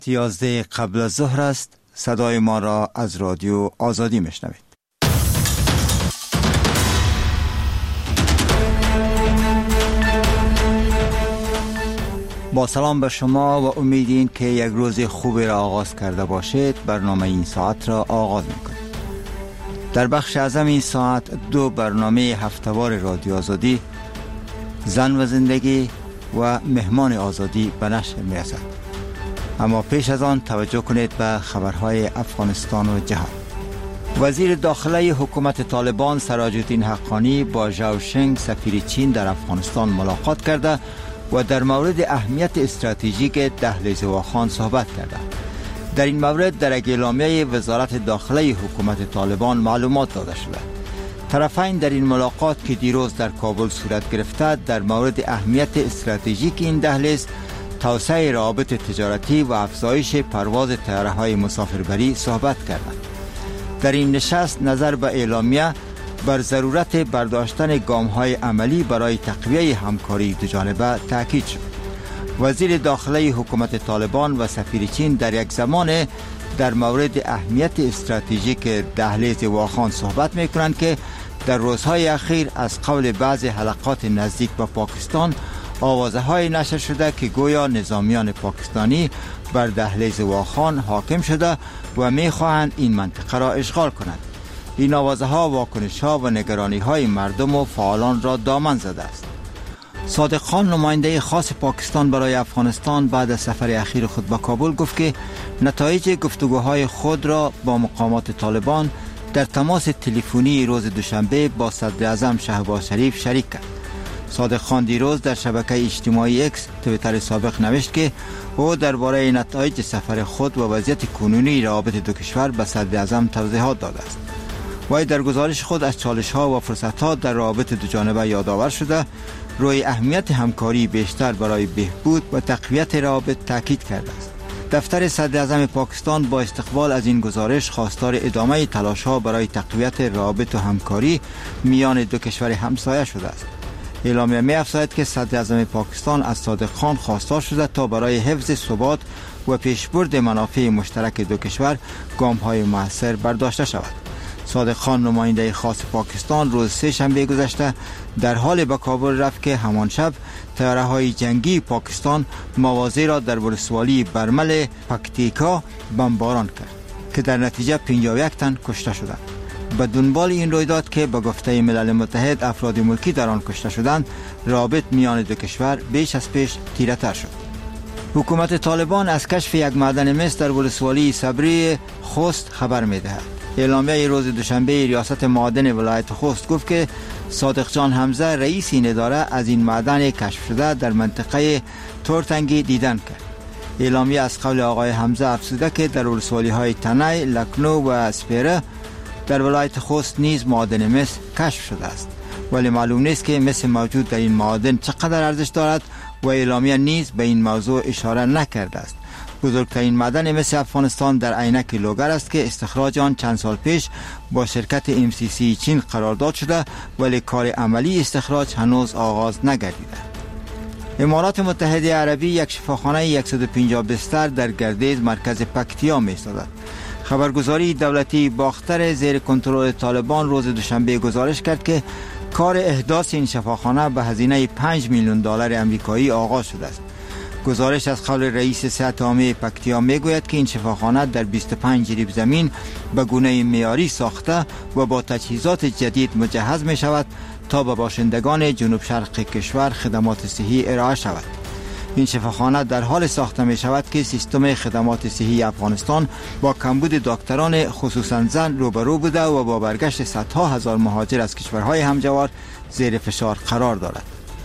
11 قبل از ظهر است. صدای ما را از رادیو آزادی میشنوید. با سلام به شما و امیدین که یک روز خوبی را آغاز کرده باشید. برنامه این ساعت را آغاز میکنیم. در بخش اعظم این ساعت 2 برنامه هفته‌وار رادیو آزادی، زن و زندگی و مهمان آزادی به نشر میرسد. اما پیش از آن توجه کنید به خبرهای افغانستان و جهان. وزیر داخلی حکومت طالبان سراج الدین حقانی با ژائو شنگ سفیر چین در افغانستان ملاقات کرده و در مورد اهمیت استراتژیک دهلیز واخان صحبت کرده. در این مورد در اعلامیه وزارت داخلی حکومت طالبان معلومات داده شده. طرفین در این ملاقات که دیروز در کابل صورت گرفته در مورد اهمیت استراتژیک این دهلیز، توسعه روابط تجارتی و افزایش پرواز طیاره‌های مسافربری صحبت کردند. در این نشست نظر به اعلامیه بر ضرورت برداشتن گام‌های عملی برای تقویه همکاری دوجانبه تاکید شد. وزیر داخلی حکومت طالبان و سفیر چین در یک زمان در مورد اهمیت استراتژیک دهلیز واخان صحبت می‌کنند که در روزهای اخیر از قول بعض حلقات نزدیک به پاکستان آوازه‌های نشر شده که گویا نظامیان پاکستانی بر دهلیز واخان حاکم شده و می‌خواهند این منطقه را اشغال کنند. این آوازه‌ها واکنش‌ها و نگرانی‌های مردم و فعالان را دامن زده است. صادق خان نماینده خاص پاکستان برای افغانستان بعد از سفر اخیر خود به کابل گفت که نتایج گفتگوهای خود را با مقامات طالبان در تماس تلفنی روز دوشنبه با صدر اعظم شهباز شریف شریک کرد. صادق خان دیروز در شبکه اجتماعی اکس توییتر سابق نوشت که او درباره نتایج سفر خود و وضعیت کنونی روابط دو کشور به صدر اعظم توضیحات داده است. وی در گزارش خود از چالش‌ها و فرصت‌ها در روابط دوجانبه یادآور شده، روی اهمیت همکاری بیشتر برای بهبود و تقویت روابط تاکید کرده است. دفتر صدر اعظم پاکستان با استقبال از این گزارش خواستار ادامه تلاش‌ها برای تقویت روابط و همکاری میان دو کشور همسایه شده است. اعلامیه می‌افزاید که صدر اعظم پاکستان از صادق خان خواستار شده تا برای حفظ ثبات و پیشبرد منافع مشترک دو کشور گام‌های مؤثر برداشته شود. صادق خان نماینده خاص پاکستان روز سه شنبه گذشته در حال به کابل رفت که همان شب طیاره‌های جنگی پاکستان مواضع را در ولسوالی برمل پکتیکا بمباران کرد که در نتیجه 51 تن کشته شدند. به دنبال این رویداد که به گفته ملل متحد افراد ملکی در آن کشته شدند، رابط میان دو کشور بیش از پیش تیره‌تر شد. حکومت طالبان از کشف یک معدن مس در ولسوالی صبری خوست خبر می‌دهد. اعلامیه روز دوشنبه ریاست معادن ولایت خوست گفت که صادق جان حمزه رئیس این اداره از این معدن کشف شده در منطقه تورتنگی دیدن کرد. اعلامیه از قول آقای حمزه افزوده که در ولسوالی‌های تنی، لکنو و سپیره در ولایت خوست نیز معادن مس کشف شده است، ولی معلوم نیست که مس موجود در این معادن چقدر ارزش دارد و اعلامیه نیز به این موضوع اشاره نکرده است. بزرگترین معدن مس افغانستان در عینک لوگر است که استخراج آن چند سال پیش با شرکت MCC چین قرارداد شده، ولی کار عملی استخراج هنوز آغاز نگردیده. امارات متحده عربی یک شفاخانه 150 بستر در گردیز مرکز پکتیا می‌سازد. خبرگزاری دولتی باختر زیر کنترل طالبان روز دوشنبه گزارش کرد که کار احداث این شفاخانه به هزینه 5 میلیون دلار آمریکایی آغاز شده است. گزارش از قول رئیس صحت عامه پکتیا میگوید که این شفاخانه در 25 ریب زمین به گونه معیاری ساخته و با تجهیزات جدید مجهز می شود تا به باشندگان جنوب شرق کشور خدمات صحی ارائه شود. این شفاخانه در حال ساخته می شود که سیستم خدمات صحی افغانستان با کمبود دکتران خصوصا زن روبرو بوده و با برگشت صدها هزار مهاجر از کشورهای همجوار زیر فشار قرار دارد.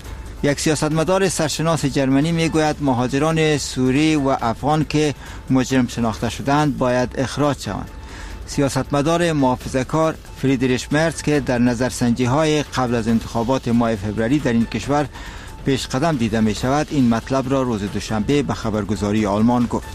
یک سیاستمدار سرشناس جرمنی میگوید مهاجران سوری و افغان که مجرم شناخته شدند باید اخراج شوند. سیاستمدار محافظه‌کار فریدریش مرز که در نظرسنجی‌های قبل از انتخابات ماه فوریه در این کشور پیش قدم دیده می شود، این مطلب را روز دوشنبه به خبرگزاری آلمان گفت.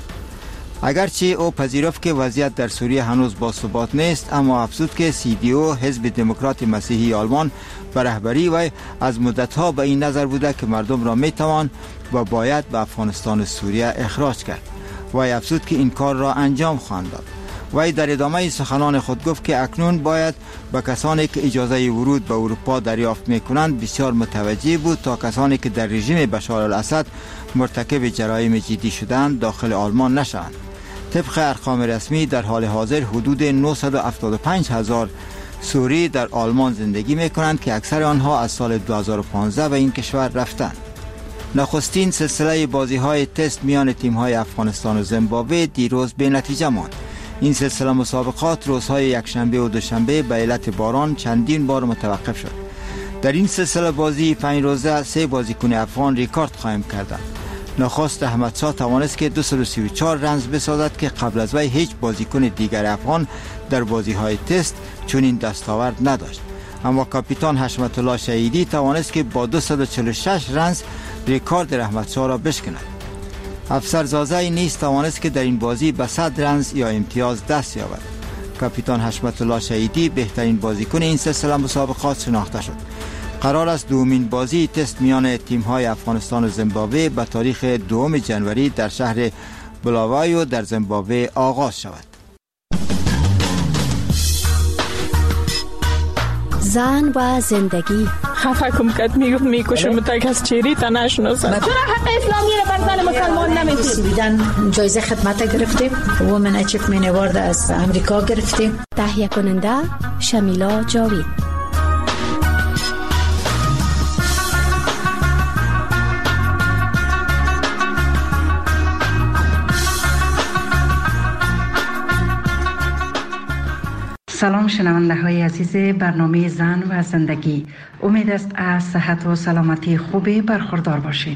اگرچه او پذیرفت که وضعیت در سوریه هنوز باثبات نیست، اما افزود که CDU حزب دموکرات مسیحی آلمان به رهبری و از مدتها به این نظر بوده که مردم را می توان و باید به افغانستان و سوریه اخراج کرد. وی افزود که این کار را انجام خواهند داد. وی در ادامه سخنان خود گفت که اکنون باید به کسانی که اجازه ورود به اروپا دریافت می‌کنند بسیار متوجه بود تا کسانی که در رژیم بشار الاسد مرتکب جرایم جدی شدند داخل آلمان نشوند. طبق ارقام رسمی در حال حاضر حدود 975,000 سوری در آلمان زندگی می‌کنند که اکثر آنها از سال 2015 به این کشور رفتند. نخستین سلسله بازی‌های تست میان تیم‌های افغانستان و زیمبابوه دیروز به نتیجه ماند. این سلسله مسابقات روزهای یکشنبه و دوشنبه به علت باران چندین بار متوقف شد. در این سلسله بازی 5 روزه 3 بازیکن افغان ریکارد قائم کردند. نخست احمدشاه توانست که 234 رنز بسازد که قبل از وی هیچ بازیکن دیگر افغان در بازی‌های تست چنین دستاورد نداشت. اما کاپیتان حشمت الله شهیدی توانست که با 246 رنز ریکارد احمدشاه را بشکند. افسر زازه نیز توانست که در این بازی به 100 رنز یا امتیاز دست یابد. کاپیتان حشمت الله شهیدی بهترین بازیکن این سلسله مسابقات شناخته شد. قرار است دومین بازی تست میان تیم‌های افغانستان و زیمبابوه به تاریخ 2 جنوری در شهر بلاوایو در زیمبابوه آغاز شود. زن و زندگی. خفه کم کد میکشم تا کس چیری تا نشناسد. چرا حق اسلامی را بر زن مسلمان نمیدید؟ سویدن جایزه خدمت گرفتیم. وومن اچیومنت اوارد از امریکا گرفتیم. تهیه کننده شمیلا جاوید. سلام شنونده های عزیز برنامه زن و زندگی. امید است از صحت و سلامتی خوبی برخوردار باشید.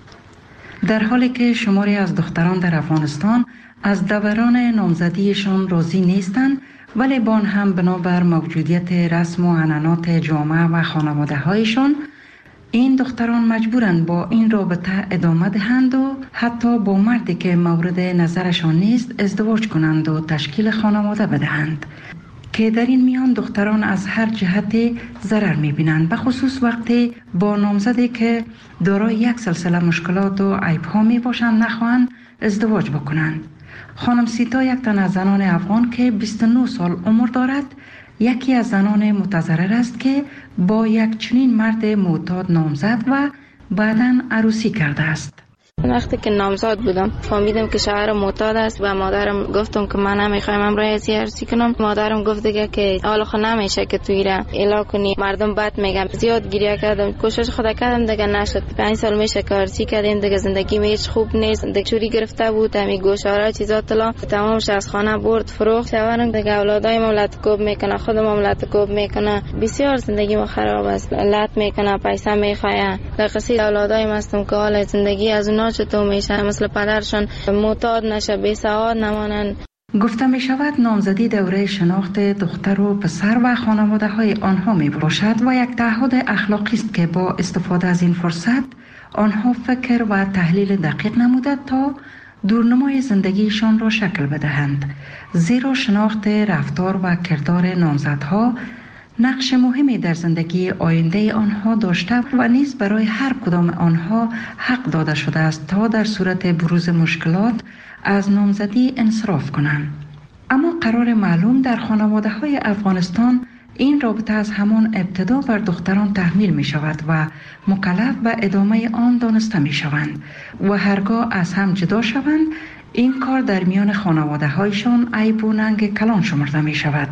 در حالی که شماری از دختران در افغانستان از دوران نامزدیشان راضی نیستند، ولی با آن هم بنابر موجودیت رسم و عنعنات جامعه و خانواده هایشان این دختران مجبورند با این رابطه ادامه دهند و حتی با مردی که مورد نظرشان نیست ازدواج کنند و تشکیل خانواده بدهند، که در این میان دختران از هر جهت ضرر می‌بینند، به خصوص وقتی با نامزدی که دارای یک سلسله مشکلات و عیب‌ها میباشند نخواهند ازدواج بکنند. خانم سیتا یک تن از زنان افغان که 29 سال عمر دارد، یکی از زنان متضرر است که با یک چنین مرد معتاد نامزد و بعداً عروسی کرده است. وقتی که نامزد بودم فهمیدم که شوهر معتاد است و مادرم گفتم که من نمیخوایم امروز عروسی کنم. مادرم گفت دیگه که حالا خود نمیشه که توی را اعلام کنی، مردم بد میگن. زیاد گریه کردم، کوشش خود کردم دیگه نشد. 5 سال میشه که عروسی کردیم دیگه، زندگی هیچ خوب نیست. دیگه چوری گرفته بود، همین گوشواره چیزا طلا تمامش از خانه برد فروخت. شوهرم دیگه اولادای مملت کوب میکنه، خود مملت کوب میکنه، بسیار زندگی ما خراب است. لط میکنه، پیسه میخواه. در قصه اولادای مستم که حال زندگی از اونها چطور میشه، مثل پدرشان معتاد نشه، بی سواد نمانن. گفته می شود نامزدی دوره شناخت دختر و پسر و خانواده های آنها می باشد و یک تعهد اخلاقی است که با استفاده از این فرصت آنها فکر و تحلیل دقیق نموده تا دورنمای زندگیشان را شکل بدهند، زیرا شناخت رفتار و کردار نامزدها نقش مهمی در زندگی آینده آنها داشته و نیز برای هر کدام آنها حق داده شده است تا در صورت بروز مشکلات از نامزدی انصراف کنند. اما قرار معلوم در خانواده های افغانستان این رابطه از همان ابتدا بر دختران تحمیل می شود و مکلف به ادامه آن دانسته می شوند و هرگاه از هم جدا شوند این کار در میان خانواده هایشان عیب و ننگ کلان شمرده می شود.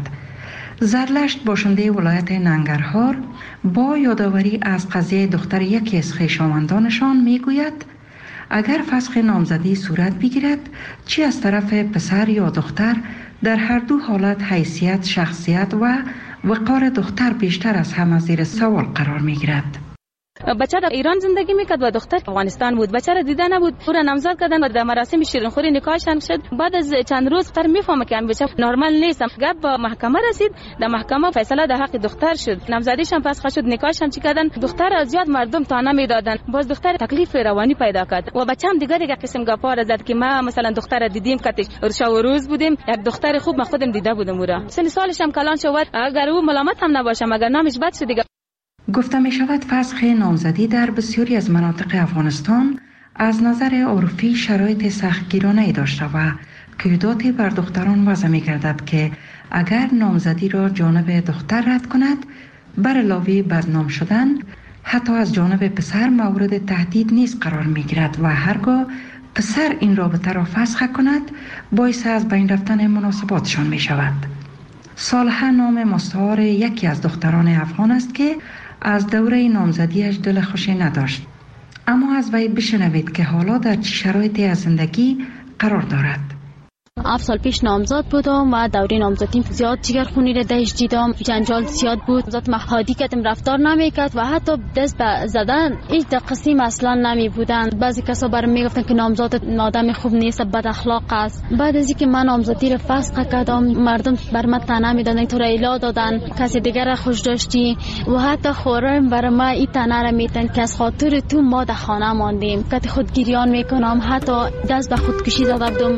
زرلشت باشنده ولایت ننگرهار با یادآوری از قضیه دختر یکی از خویشاوندانشان میگوید اگر فسخ نامزدی صورت بگیرد، چی از طرف پسر یا دختر، در هر دو حالت حیثیت، شخصیت و وقار دختر بیشتر از همه زیر سوال قرار میگیرد. بچه در ایران زندگی میکرد و دختر افغانستان بود. بچه را دیده نبود، او را نامزد کردن و در مراسم شیرینخوری نکاحشان شد. بعد از چند روز دختر میفهمه که بچه نرمال نیست. گپ به محکمه رسید، در محکمه فیصله در حق دختر شد. نامزدیشان فسخ شد، نکاحشان چی کردن، دختر زیاد مردم تانه میدادن. باز دختر تکلیف روانی پیدا کرد و بچه هم دیگه قسم گپا را زد که ما مثلا دختر را دیدیم کاتش شب و روز بودیم، یک دختر خوب ما خودم دیده بودم. او را سن سالش هم کلان شد، اگر او ملامت هم نباشه مگر نامش بد شد دیگه. گفته می شود فسخ نامزدی در بسیاری از مناطق افغانستان از نظر عرفی شرایط سختگیرانه‌ای داشته و قیوداتی بر دختران وضع می گردد که اگر نامزدی را جانب دختر رد کند بر علاوه بدنام شدن حتی از جانب پسر مورد تهدید نیز قرار می گیرد و هرگاه پسر این رابطه را فسخ کند باعث از بین رفتن مناسباتشان می شود. صالحه نام مستعار یکی از دختران افغان است که از دوره نامزدیش دل خوشی نداشت. اما از وی بشنوید که حالا در چه شرایطی از زندگی قرار دارد. 7 سال پیش نامزد بودم و دوره نامزدیم زیاد جگرخونی را درش دیدم، جنجال زیاد بود، ذات محادی کردم رفتار نمیکرد و حتی دست به زدن هیچ قسم اصلا نمی بودن. بعضی کسا برام میگفتن که نامزد آدم خوب نیست، بد اخلاق است. بعد از اینکه من نامزدی را فسخ کردم مردم بر من طعنه میدادن، تو را ایلا دادن، کسی دیگر را خوش داشتی و حتی خورم بر ما این طعنه را میدن که از خاطر تو ما در خانه ماندیم، که خودگیریان میکنم، حتی دست به خودکشی زدم.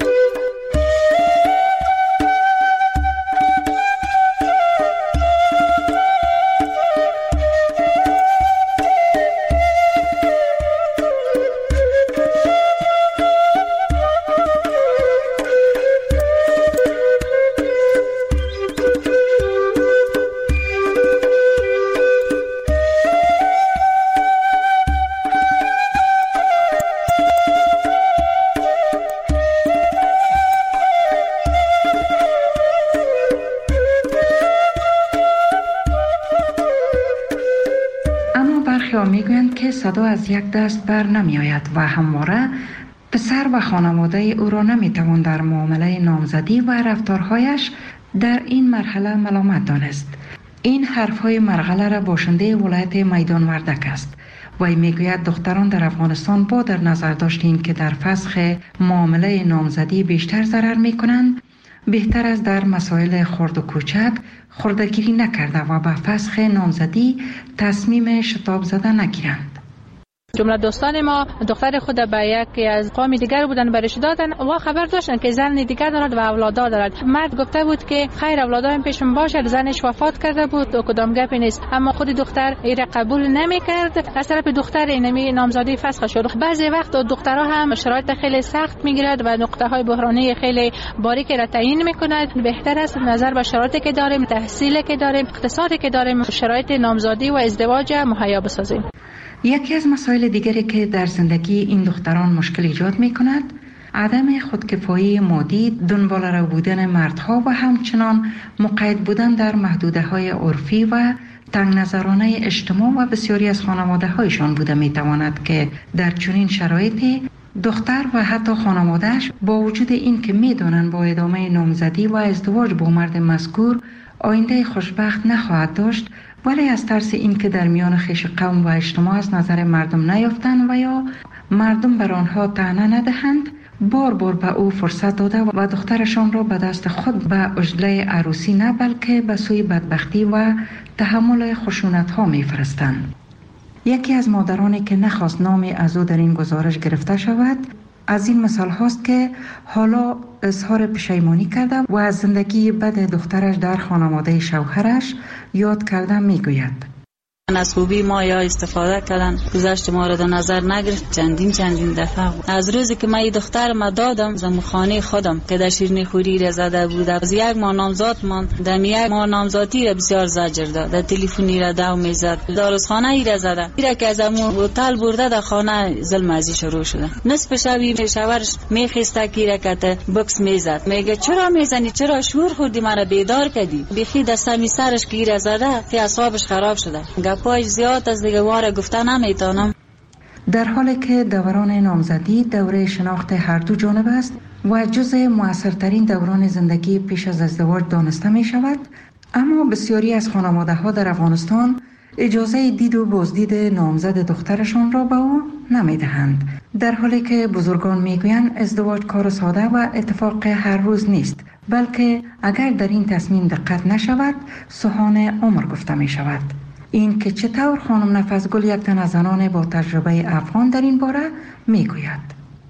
میگویند که صدا از یک دست بر نمی آید و همواره پسر و خانواده او را نمی توان در معامله نامزدی و رفتارهایش در این مرحله ملامت دانست. این حرفهای مرغله را باشنده ولایت میدان وردک است. وی میگوید دختران در افغانستان با در نظر داشتین که در فسخ معامله نامزدی بیشتر ضرر می کنند، بهتر است در مسائل خرد و کوچک خردگیری نکرده و به فسخ نامزدی تصمیم شتاب زده نگیرند. جمله دوستان ما دختر خود به یکی از قوم دیگر بودن برش دادن و خبر داشتن که زن دیگر دارد و اولادا دارد. مرد گفته بود که خیر اولادایم پیشم باشه، زنش وفات کرده بود و کدام گپی نیست. اما خود دختر این قبول نمیکرد. از طرف دختر اینمی نامزدی فسخ شد. بعضی وقت دخترها هم شرایط خیلی سخت میگیرد و نقطه های بحرانی خیلی باریکی را تعیین میکند. بهتر است نظر به شرایطی که داریم، تحصیلی که داریم، اقتصادی که داریم، شرایط نامزدی و ازدواج مهیا بسازیم. یکی از مسائل دیگری که در زندگی این دختران مشکل ایجاد می کند عدم خودکفایی مادی، دنبال رو بودن مردها و همچنان مقید بودن در محدوده های عرفی و تنگ نظرانه اجتماع و بسیاری از خانواده هایشان بوده می تواند که در چنین شرایطی دختر و حتی خانوادهش با وجود این که می دانند با ادامه نامزدی و ازدواج با مرد مذکور آینده خوشبخت نخواهد داشت، ولی از ترس این که در میان خویش قوم و اجتماع از نظر مردم نیافتند و یا مردم بر آنها طعنه ندهند، بار بار به او فرصت داده و دخترشان را به دست خود به عجله عروسی نه بلکه به سوی بدبختی و تحمل خشونت ها می فرستند. یکی از مادرانی که نخواست نامی از او در این گزارش گرفته شود از این مثال هاست که حالا اظهار پشیمانی کرده و از زندگی بد دخترش در خانواده شوهرش یاد کرده می گوید. از خوبی ما یا استفاده کردن، گذشت ما را در نظر نگرفت. چندین دفعه از روزی که من این دختر ما دادم زمو خانه خودم که در شیرینی خوری را زده بود، از یک ماه نامزاد من در یک ماه نامزادی را بسیار زجر داد، در تلفنی را دو میزد، داروخانه ای را زده، ایرا که از امو هتل برده در خانه ظلم ازی شروع شده. نصف شبی شوهرش میخسته که کته بکس میزد، میگه چرا میزنی، چرا شور خوردی، مرا بیدار کردی. بخی دستمی سرش که را زده که اعصابش خراب شده، گپاش زیاد از دیگه واره گفته نمیتونم. در حالی که دوران نامزدی دوره شناخت هر دو جانب است و جزء مؤثرترین دوران زندگی پیش از ازدواج دانسته می شود، اما بسیاری از خانواده ها در افغانستان اجازه دید و بازدید نامزد دخترشان را به او نمی دهند، در حالی که بزرگان می گویند ازدواج کار ساده و اتفاق هر روز نیست، بلکه اگر در این تصمیم دقت نشود سوهان عمر گفته می شود. این که چطور خانم نفس گل یک تن از زنان با تجربه افغان در این باره می گوید.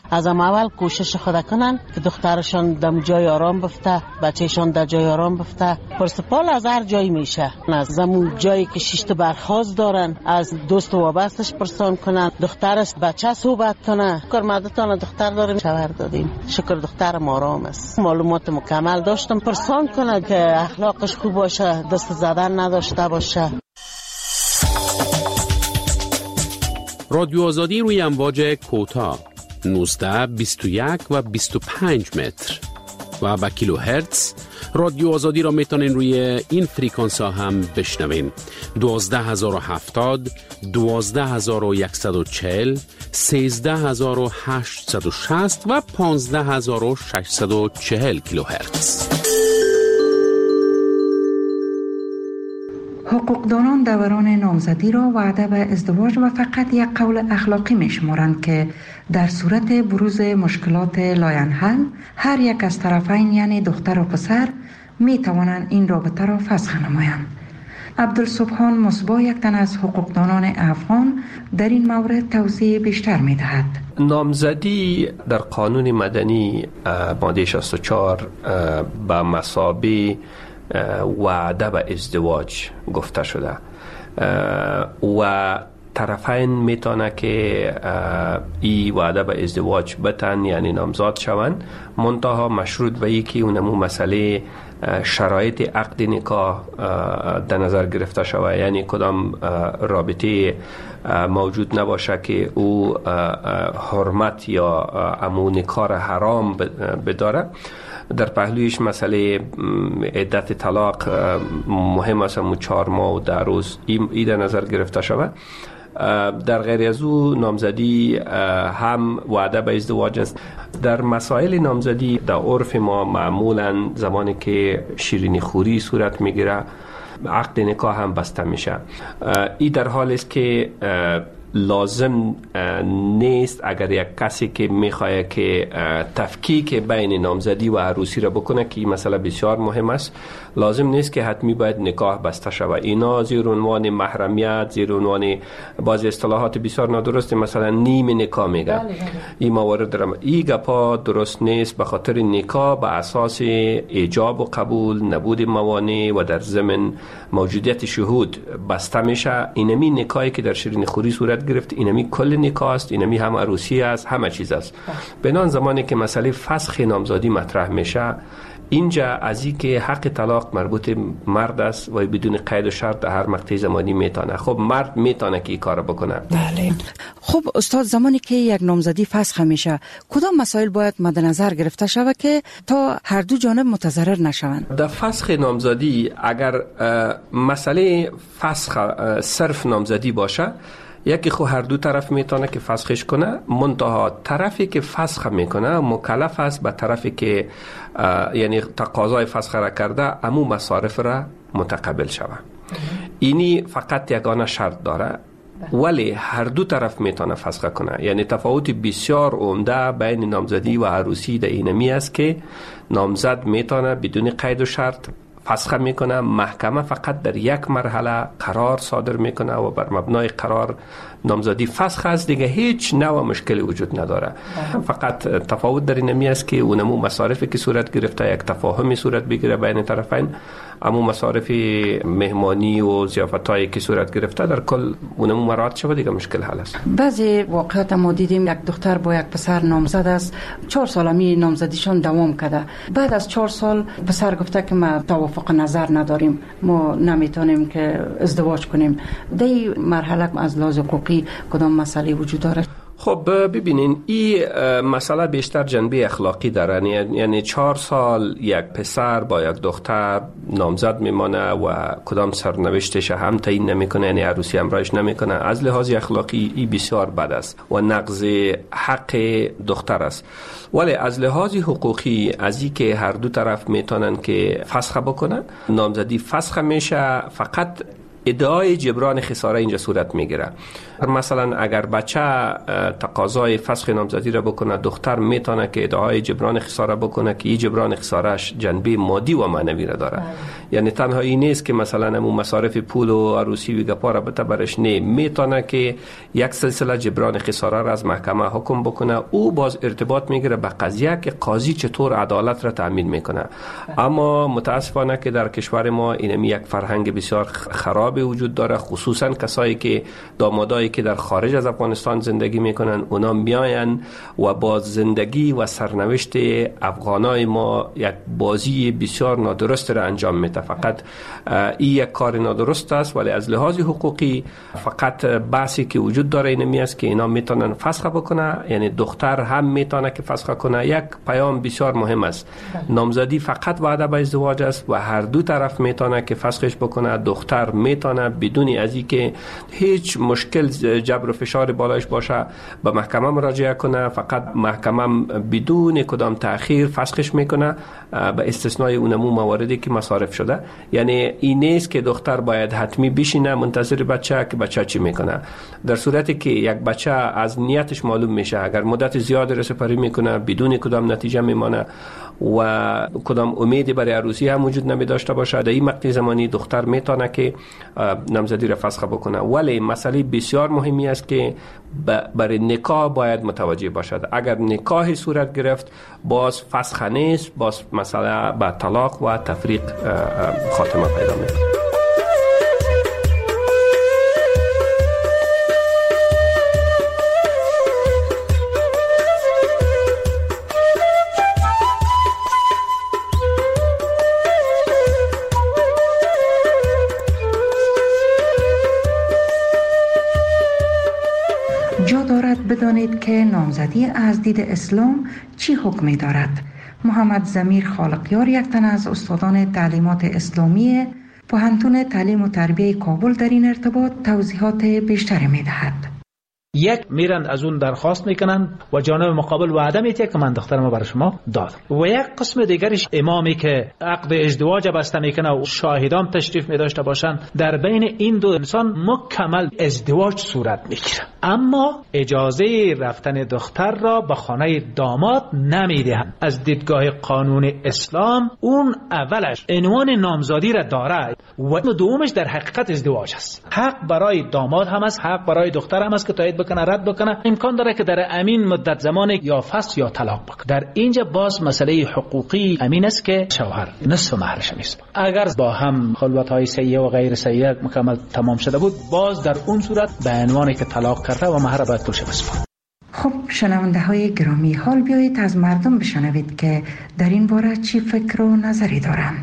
از اول کوشش خود کنن که دخترشان در جای آرام بفته، بچهشان در جای آرام بفته. پرسپال از هر جایی میشه، از زمون جایی که شیشت برخواست دارن از دوست و وابستش پرسان کنن، دخترش بچه صحبت کنه. کارمدتان دختر داریم شوهر دادیم، شکر دخترم آرام است، معلومات مکمل داشتم، پرسان کنه که اخلاقش خوب باشه، دست زدن نداشته باشه. رادیو آزادی روی امواج کوتاه 19 21 و 25 متر و با کیلو هرتز. رادیو آزادی را میتونین روی این فریکانس ها هم بشنوین. 12070 12140 13860 و 15640 کیلو هرتز. حقوقدانان دوران نامزدی را وعده به ازدواج و فقط یک قول اخلاقی می شمارند که در صورت بروز مشکلات لاینحل هر یک از طرفین یعنی دختر و پسر می توانند این رابطه را فسخ نمایند. عبدالسبحان مصباح یک تن از حقوقدانان افغان در این مورد توضیح بیشتر می دهد. نامزدی در قانون مدنی ماده 64 به مثابه وعده به ازدواج گفته شده و طرفین میتونه که ای وعده به ازدواج بتن یعنی نامزاد شوند، منتها مشروط به ای که اونمو مسئله شرایط عقد نکاح در نظر گرفته شود، یعنی کدام رابطه موجود نباشه که او حرمت یا امو نکاح حرام بداره. در پهلویش مسئله عدت طلاق مهم است، 4 ماه و 10 روز ای در نظر گرفته شود. در غیر از او نامزدی هم وعده به ازدواج است. در مسائل نامزدی در عرف ما معمولا زمانی که شیرینی خوری صورت میگیره عقد نکاح هم بسته میشه. ای در حال است که لازم نیست اگر یک کسی که میخواد که تفکیک بین نامزدی و عروسی را بکنه که این مسئله بسیار مهم است، لازم نیست که حتمی باید نکاح بسته شود. اینا زیر عنوان محرمیت، زیر عنوان بعضی اصطلاحات بسیار نادرست مثلا نیم نکاح میگه. این موارد درم این گپا درست نیست، به خاطر نکاح به اساس ایجاب و قبول، نبود موانع و در ضمن موجودیت شهود بسته میشه. اینمی نکاحی که در شیرین خوری صورت گرفت اینمی کل نکاح است، اینمی هم عروسی است، همه چیز است. بنان زمانی که مسئله فسخ نامزدی مطرح میشه، اینجا از این که حق طلاق مربوط مرد است و بدون قید و شرط در هر مقطع زمانی میتونه. خب مرد میتونه که این کار بکنه. بله. خب استاد، زمانی که یک نامزدی فسخ میشه کدام مسائل باید مد نظر گرفته شود که تا هر دو جانب متضرر نشوند؟ در فسخ نامزدی اگر مسئله فسخ صرف نامزدی باشه، یکی خو هر دو طرف میتونه که فسخش کنه، منتها طرفی که فسخ میکنه مکلف است به طرفی که یعنی تقاضای فسخ را کرده امو مصارف را متقبل شوه. اینی فقط یگانه شرط داره، ولی هر دو طرف میتونه فسخ کنه. یعنی تفاوت بسیار عمده بین نامزدی و عروسی در اینمی است که نامزد میتونه بدون قید و شرط فسخ میکنه، محکمه فقط در یک مرحله قرار صادر میکنه و بر مبنای قرار نامزدی فسخ است، دیگه هیچ نوع مشکلی وجود نداره. فقط تفاوت در اینمی است که اونمو مصارفی که صورت گرفته یک تفاهمی صورت بگیره بین طرفین، اما مصارف مهمانی و ضیافتایی که صورت گرفته در کل اونمو مراعات شود، دیگه مشکل حل است. بعضی واقعات ما دیدیم یک دختر با یک پسر نامزد است، 4 سال همی نامزدیشون دوام کرده. بعد از 4 سال پسر گفته که ما توافق نظر نداریم، ما نمیتونیم که ازدواج کنیم. در این مرحله از لحاظ حقوقی کدام مسئله وجود داره؟ خب ببینین، این مسئله بیشتر جنبه اخلاقی داره. یعنی 4 سال یک پسر با یک دختر نامزد میمانه و کدام سرنوشتش هم تعیین نمیکنه، یعنی عروسی همراهش نمیکنه. از لحاظ اخلاقی این بسیار بد است و نقض حق دختر است. ولی از لحاظ حقوقی از این که هر دو طرف میتونن که فسخ بکنن، نامزدی فسخ میشه، فقط ادعای جبران خساره اینجا صورت میگیره. مثلا اگر بچه تقاضای فسخ نامزدی را بکنه، دختر میتونه که ادعای جبران خساره بکنه که این جبران خسارهش جنبه مادی و معنوی را داره. یعنی تنها این نیست که مثلا همون مصارف پول و عروسی و گپا را بته برش، نه، میتونه که یک سلسله جبران خساره را از محکمه حکم بکنه. او باز ارتباط میگیره به قضیه که قاضی چطور عدالت را تامین میکنه. اما متاسفانه که در کشور ما این یک فرهنگ بسیار خراب وجود داره، خصوصا کسایی که دامادایی که در خارج از افغانستان زندگی میکنن، اونا میاین و با زندگی و سرنوشت افغانای ما یک بازی بسیار نادرست را انجام میده. فقط این یک کار نادرست است، ولی از لحاظ حقوقی فقط بحثی که وجود داره اینمی است که اینا میتونن فسخ بکنه، یعنی دختر هم میتونه که فسخ کنه. یک پیام بسیار مهم است، نامزدی فقط وعده به ازدواج است و هر دو طرف میتونه که فسخش بکنه. دختر میتونه بدون از اینکه هیچ مشکل جبر و فشار بالایش باشه به محکمه مراجعه کنه، فقط محکمه بدون کدام تأخیر فسخش میکنه به استثنای اونمو مواردی که مصارف شده. یعنی این نیست که دختر باید حتمی بشینه منتظر بچه که بچه چی میکنه. در صورتی که یک بچه از نیتش معلوم میشه، اگر مدت زیاد رسپری میکنه بدون کدام نتیجه میمانه و کدام امیدی برای عروسی هم وجود نمی داشته باشه، در این مقطع زمانی دختر میتونه که نامزدی را فسخ بکنه. ولی مسئله بسیار مهمی است که برای نکاح باید متوجه باشد. اگر نکاح صورت گرفت باز فسخ نیست، باز مسئله به طلاق و تفریق خاتمه پیدا میکنه. جا دارد بدانید که نامزدی از دید اسلام چی حکمی دارد. محمد ضمیر خالقیار، یک تن از استادان تعلیمات اسلامی پوهنتون تعلیم و تربیه کابل، در این ارتباط توضیحات بیشتری می دهد. یک میرند از اون درخواست میکنند و جانب مقابل وعده میده که من دخترم برای شما دادم، و یک قسم دیگرش امامی که عقد ازدواج بسته میکنه و شاهدان تشریف میداشته باشند. در بین این دو انسان مکمل ازدواج صورت میگیره، اما اجازه رفتن دختر را به خانه داماد نمیدهند. از دیدگاه قانون اسلام اون اولش عنوان نامزادی را داره و دومش در حقیقت ازدواج است. حق برای داماد هم است، حق برای دختر هم است که تایید بکنه رد بکنه. امکان داره که در امین مدت زمان یا فسخ یا طلاق بکنه. در اینجا باز مسئله حقوقی امین است که شوهر نصف مهرش نیست. اگر با هم خلوت‌های سیئه و غیر سیئه مکمل تمام شده بود، باز در اون صورت به عنوانی که طلاق کرده و مهر باید پولش بسپاره. خب شنونده های گرامی، حال بیایید از مردم بشنوید که در این باره چی فکر و نظری دارند.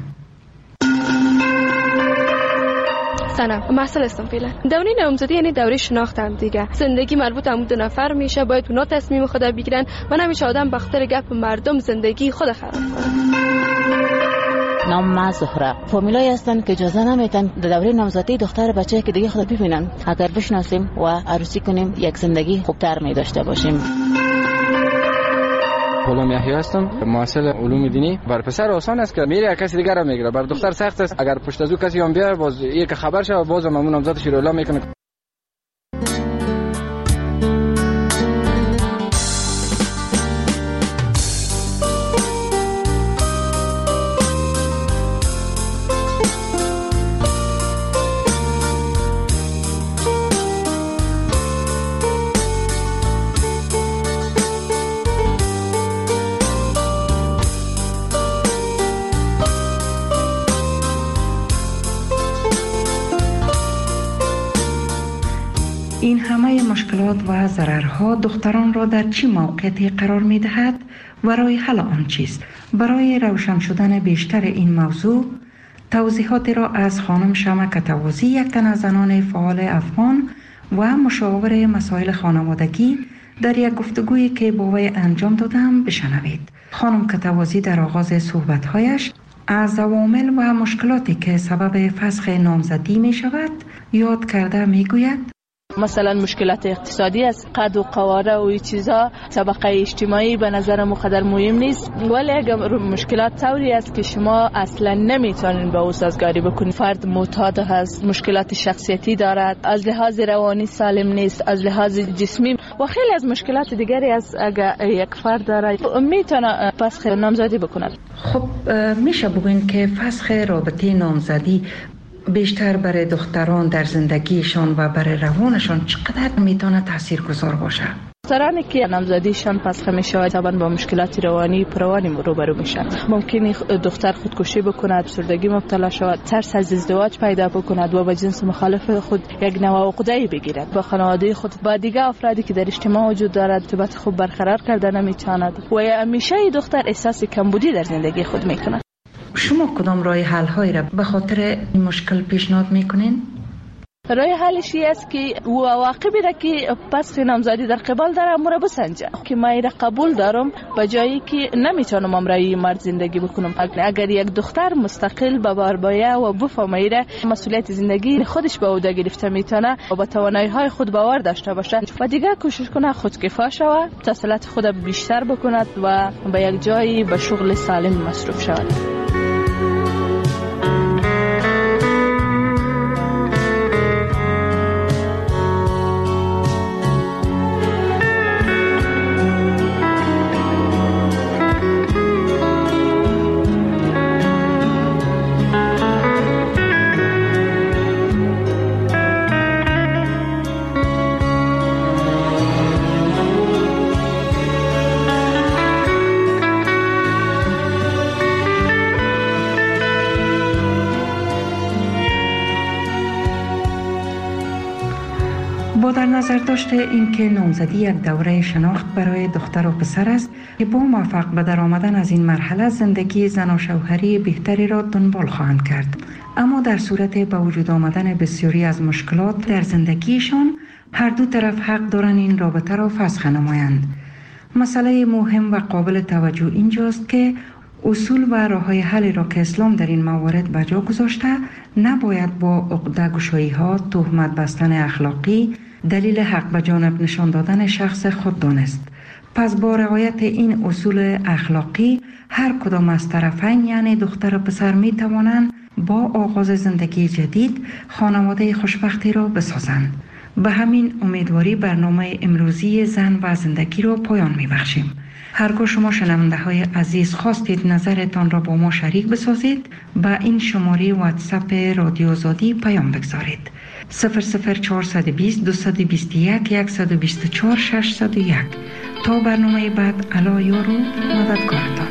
سلام، محصل هستم فعلا. دوره نامزدی یعنی دوره شناخت هم دیگه. زندگی مربوط هم دو نفر میشه، باید اونا تصمیم خود بگیرن و نمیشه آدم به خاطر گپ مردم زندگی خود خراب کنه. نام ما زهره. فامیلایی هستن که اجازه نمیدن در دوره نامزدی دختر بچه که دیگه خود ببینن. اگر بشناسیم و عروسی کنیم یک زندگی خوبتر می داشته باشیم. غلام یحیی هستم، محصل علوم دینی. بر پسر آسان است که میره کسی دیگر را میگیره، بر دختر سخت است. اگر پشت از او کسی هم بیاره باز یک خبر شه، باز هم نامزدش رو اعلام میکنه. این همه مشکلات و ضررها دختران را در چه موقعیتی قرار می دهد و راه حل آن چیست؟ برای روشن شدن بیشتر این موضوع توضیحاتی را از خانم شمع کتوازی، یک تن از زنان فعال افغان و مشاور مسائل خانوادگی، در یک گفتگویی که با وی انجام دادم بشنوید. خانم کتوازی در آغاز صحبت‌هایش از عوامل و مشکلاتی که سبب فسخ نامزدی می شود یاد کرده می گوید: مثلا مشکلات اقتصادی است، قد و قواره و این چیزا، طبقه اجتماعی به نظر مقدر مهم نیست، ولی اگر مشکلات طوری است که شما اصلا نمیتونین با او سازگاری بکنید. فرد معتاد هست، مشکلات شخصیتی دارد، از لحاظ روانی سالم نیست، از لحاظ جسمی و خیلی از مشکلات دیگری است. اگر یک فرد داره میتونه فسخ نامزدی بکند. خب میشه بگوین که فسخ رابطه نامزدی بیشتر برای دختران در زندگیشان و برای روانشان چقدر میتونه تاثیرگذار باشه؟ دخترانی که نامزدیشان فسخ میشه طبعا با مشکلات روانی روبرو میشن. ممکنه دختر خودکشی بکند، افسردگی مبتلا شود، ترس از ازدواج پیدا بکند و با جنس مخالف خود یک نوع عقده‌ای بگیرد. با خانواده خود، با دیگه افرادی که در اجتماع وجود دارد ارتباط خوب برقرار کردن نمیتواند و همیشه دختر احساس کمبودی در زندگی خود میکند. شما کدام راه حل هایی را به خاطر این مشکل پیشنهاد میکنین؟ راه حلش است که عواقبی را که پس نامزدی در قبال داره امور بسنجه که من را قبول دارم به جایی که نمیتونم امرای مرد زندگی بکنم. اگر یک دختر مستقل به بار بایه و بفهمه مسئولیت زندگی خودش به عهده گرفته میتونه و با توانایی های خود باور داشته باشه و دیگه کوشش کنه خودکفا شود، تحصیلات خود بیشتر بکند و به یک جایی به شغل سالم مصروف شود. با در نظر داشته اینکه نامزدی یک دوره شناخت برای دختر و پسر است که با موفق به در آمدن از این مرحله زندگی زن و شوهری بهتری را دنبال خواهند کرد، اما در صورت به وجود آمدن بسیاری از مشکلات در زندگیشان هر دو طرف حق دارند این رابطه را فسخ نمایند. مسئله مهم و قابل توجه اینجاست که اصول و راه‌های حل را که اسلام در این موارد به جا گذاشته نباید با عقده‌گشایی‌ها، تهمت بستن اخلاقی دلیل حق به جانب نشان دادن شخص خود دانست. پس با رعایت این اصول اخلاقی هر کدام از طرفین یعنی دختر و پسر می توانند با آغاز زندگی جدید خانواده خوشبختی را بسازند. به همین امیدواری برنامه امروزی زن و زندگی را پایان می بخشیم. هرگاه شما شنونده های عزیز خواستید نظرتان را با ما شریک بسازید، به این شماره واتساپ رادیو آزادی پیام بگذارید. 00420 221 124 601. تا برنامه بعد، الا یارو مددکارتان.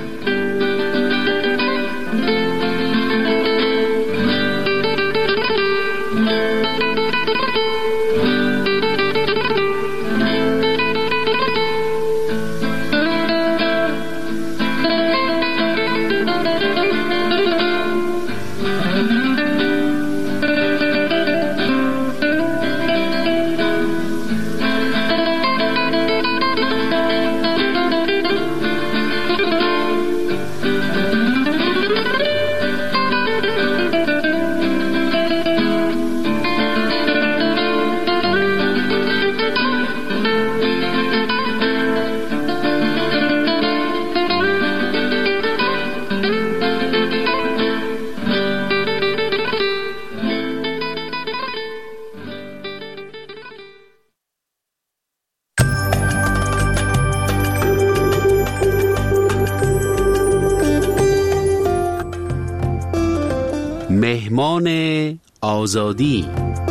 مهمان آزادی.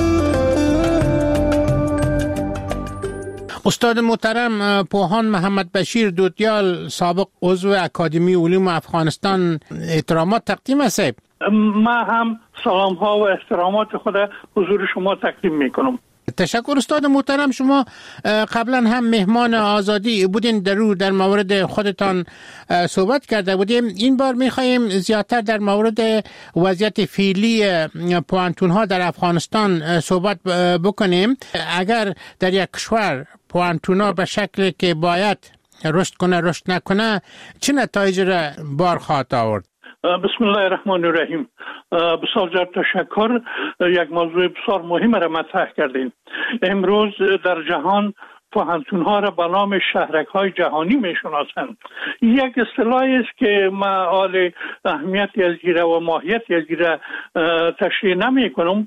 استاد محترم پوهان محمد بشیر دودیال، سابق عضو اکادمی علوم افغانستان، احترامات تقدیم است. ما هم سلام ها و احترامات خود حضور شما تقدیم میکنم. تشکر استاد محترم. شما قبلا هم مهمان آزادی بودین، در مورد خودتان صحبت کرده بودیم. این بار میخواییم زیادتر در مورد وضعیت فعلی پوانتون ها در افغانستان صحبت بکنیم. اگر در یک کشور پوانتون ها به شکلی که باید رشد کنه رشد نکنه، چه نتایج را بار خواهد آورد؟ بسم الله الرحمن الرحیم. بسیار زیاد تشکر. یک موضوع بسیار مهم را مطرح کردین. امروز در جهان پوهنتون‌ها را به نام شهرک‌های جهانی می‌شناسند. یک اصطلاحی است که ما حال اهمیتی از گیره و ماهیتی از گیره تشریح نمی‌کنم،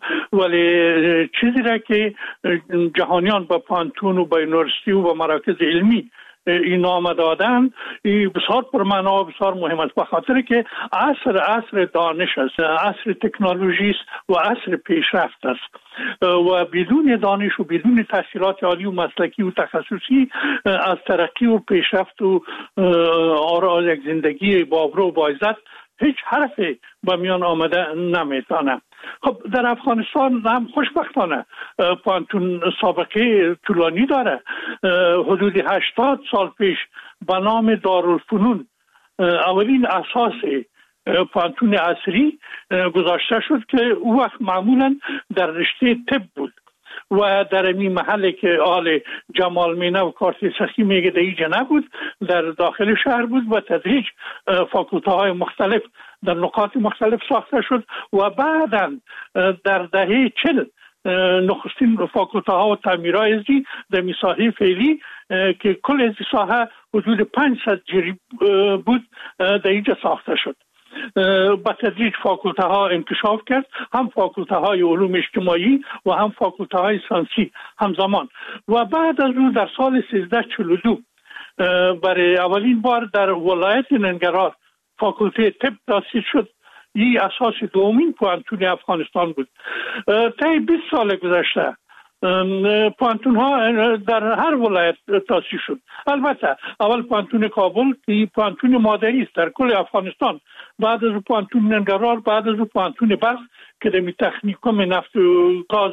ولی چیزی را که جهانیان به پوهنتون و به یونیورسیتی و به مراکز علمی این نام دادن بسیار پرمعنا و بسیار مهم است، به خاطر که عصر دانش است، عصر تکنولوژی است و عصر پیشرفت است و بدون دانش و بدون تحصیلات عالی و مسلکی و تخصصی از ترقی و پیشرفت و آراء یک زندگی بابرو و باعزت هیچ حرفی به میان آمده نمیتونه. خب در افغانستان هم خوشبختانه پوهنتون سابقه طولانی داره. حدود 80 سال پیش به نام دارالفنون اولین اساس پوهنتون عصری گذاشته شد که او وقت معمولا در رشته طب بود و در این محله که آل جمال مینه و کارت سخی میگه در اینجا نبود، در داخل شهر بود و تدریج فاکولته های مختلف در نقاط مختلف ساخته شد و بعداً در دهه 40 نخستین فاکولته ها و تعمیرهای ازی در مساحه فعلی که کل ازی ساحه حدود 500 جری بود در اینجا ساخته شد. با تدریج فاکولته ها انکشاف کرد، هم فاکولته های علوم اجتماعی و هم فاکولته های ساینسی همزمان. و بعد از اون در سال 1342 برای اولین بار در ولایت ننگرهار فاکولته طب تأسیس شد. این اساس دومین پوهنتون افغانستان بود. طی 20 سال گذشته پوهنتون ها در هر ولایت تأسیس شد. البته اول پوهنتون کابل که پوهنتون مادری است در کل افغانستان، بعد از پوهنتون ننگرهار، بعد از پوهنتون بلخ که در تکنیکوم نفت و گاز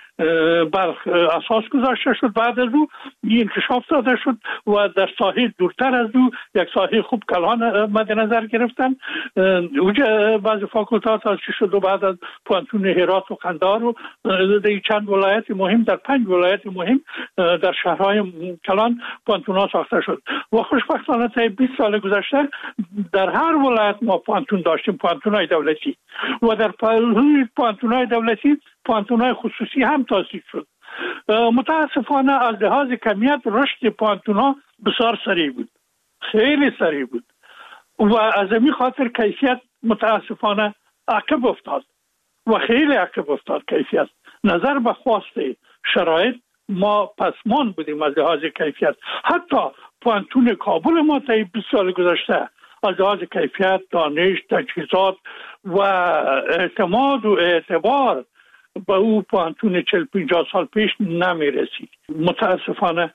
بلخ اساس گذاشته شد، بعد از او انکشاف داده شد و در ساحه دورتر از او یک ساحه خوب کلان مد نظر گرفتن. اونجا بعض فاکولته ها تأسیس شد و بعد از پوهنتون هرات و قندهار و در چند ولایت مهم، در 5 ولایت مهم در شهرهای کلان پوهنتون ها ساخته شد و خوشبختانه تا 20 سال گذشته در هر ولایت ما پوهنتون داشتیم، پوهنتون های دولتی، و در پوهنتون های دولتی پوهنتون های خصوصی هم تأسیس شد. متاسفانه از لحاظ کمیت رشد پوهنتون ها بسیار سریع بود، خیلی سریع بود و از این خاطر کیفیت متاسفانه عقب افتاد و خیلی عقب افتاد. کیفیت نظر به خواست شرایط ما پسمان بودیم از لحاظ کیفیت. حتی پوهنتون کابل ما تا 20 سال گذشته از لحاظ کیفیت، دانش، تجهیزات و اعتماد و اعتبار به او پوهنتون 40-50 سال پیش نمی رسید. متاسفانه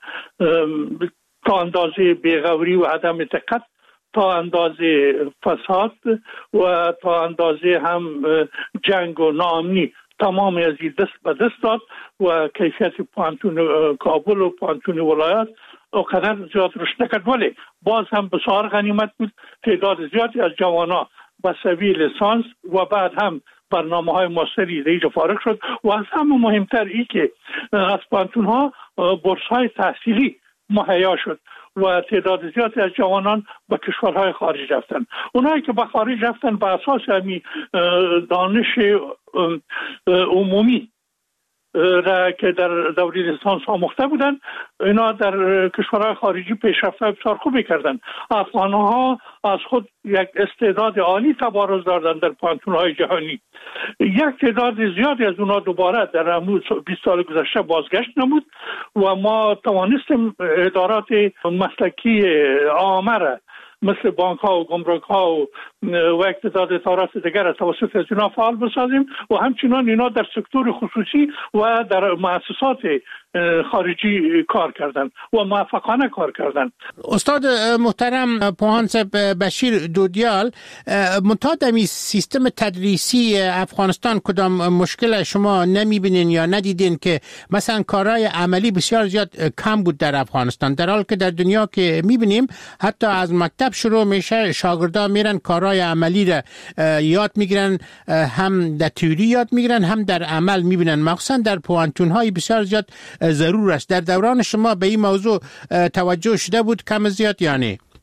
تا اندازه بیغوری و عدم دقت، تا اندازه فساد و تا اندازه هم جنگ و ناامنی تمام از این دست به دست داد و کیفیت پوهنتون کابل و پوهنتون ولایت اونقدر زیاد رشد نکرد، ولی باز هم بسیار غنیمت بود. تعداد زیادی از جوانا با سوی لیسانس و بعد هم برنامه های ماستری دیگه فارغ شد و از همه مهمتر ای که از پوهنتون ها بورس های تحصیلی مهیا شد و تعداد زیادی از جوانان به کشورهای خارج رفتن. اونایی که به خارج رفتن به اساس همین دانش عمومی را که در دوره لیسانس آموخته بودن، اینا در کشورهای خارجی پیشرفت بسیار خوبی کردن. افغان‌ها از خود یک استعداد عالی تبارز دادن در پوهنتون‌های جهانی. یک تعداد زیادی از اونها دوباره در 20 سال گذشته بازگشت نمود و ما توانستیم ادارات مسلکی عامه را مثل بانک ها و گمرک ها و یک تعداد ادارات دیگر توسط از اینا فعال بسازیم و همچنان اینا در سکتور خصوصی و در مؤسسات خارجی کار کردن و موفقانه کار کردن. استاد محترم پوهانصب بشیر دودیال، منتها در سیستم تدریسی افغانستان کدام مشکل شما نمیبینین یا ندیدین که مثلا کارهای عملی بسیار زیاد کم بود در افغانستان، در حالی که در دنیا که میبینیم حتی از مکتب شروع میشه، شاگردان میرن کارهای عملی را یاد میگیرن، هم در تئوری یاد میگیرن هم در عمل میبینن، مخصوصا در پوهنتون‌های بسیار زیاد ضرور است. در دوران شما به این موضوع توجه شده بود کم زیاد یا نه؟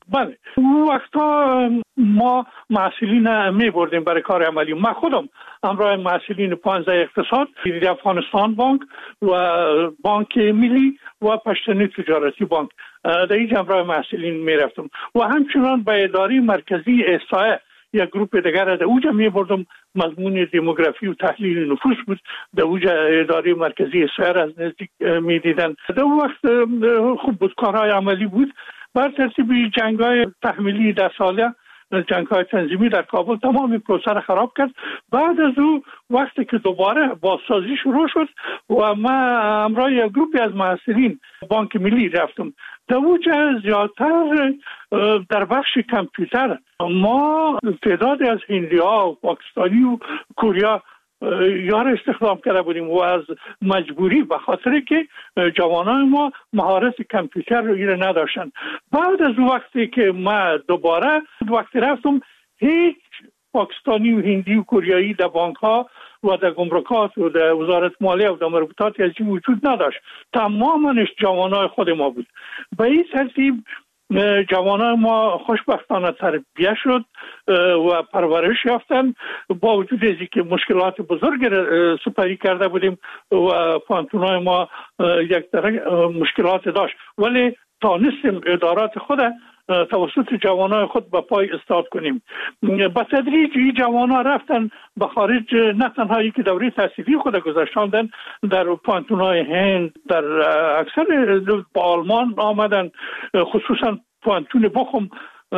بله اون وقتا ما محصلین می بردیم برای کار عملی. من خودم همراه محصلین 15 اقتصاد، افغانستان بانک و بانک ملی و پشتنی تجارتی بانک در این همراه محصلین می رفتم و همچنان به اداره مرکزی احصایه یک گروپ دیگر در اوجا می بردم. مضمون دموگرافی و تحلیل نفوس بود. در اوجا اداره مرکزی احصایه از نزدیک می دیدن. در اون وقت خوب بود، کارهای عملی بود. بر ترتیب جنگ‌های تحمیلی 10 ساله، جنگ‌های تنظیمی در کابل تمام پروسه را خراب کرد. بعد از او وقتی که دوباره بازسازی شروع شد و من همراه یک گروپی از محصلین بانک ملی رفتم. در اوجا زیادتر در بخش کامپیوتر ما تعدادی از هندی‌ها و پاکستانی و کوریا یار استخدام کرده بودیم و از مجبوری، به خاطر که جوانان ما مهارت کامپیوتر رو نداشتن. بعد از وقتی که ما دوباره وقتی رفتم، هیچ پاکستانی و هندی و کوریایی در بانک ها و در گمرکات و در وزارت مالیه و در مربوطات از این وجود نداشت. تمامش جوانای خود ما بود. به این ترتیب جوانان ما خوشبختانه تربیت شد و پرورش یافتن. با وجود از اینکه مشکلات بزرگ سپری کرده بودیم و پانتونای ما یک مشکلات داشت، ولی تانستیم ادارات خود توسط جوانای خود به پای استاد کنیم. با تدریج این جوانان رفتن به خارج، نه تنها که دوره تحصیلی خود گذاشتن در پانتونای هند، در اکثر با آلمان آمدن، خصوصا پانتون بخم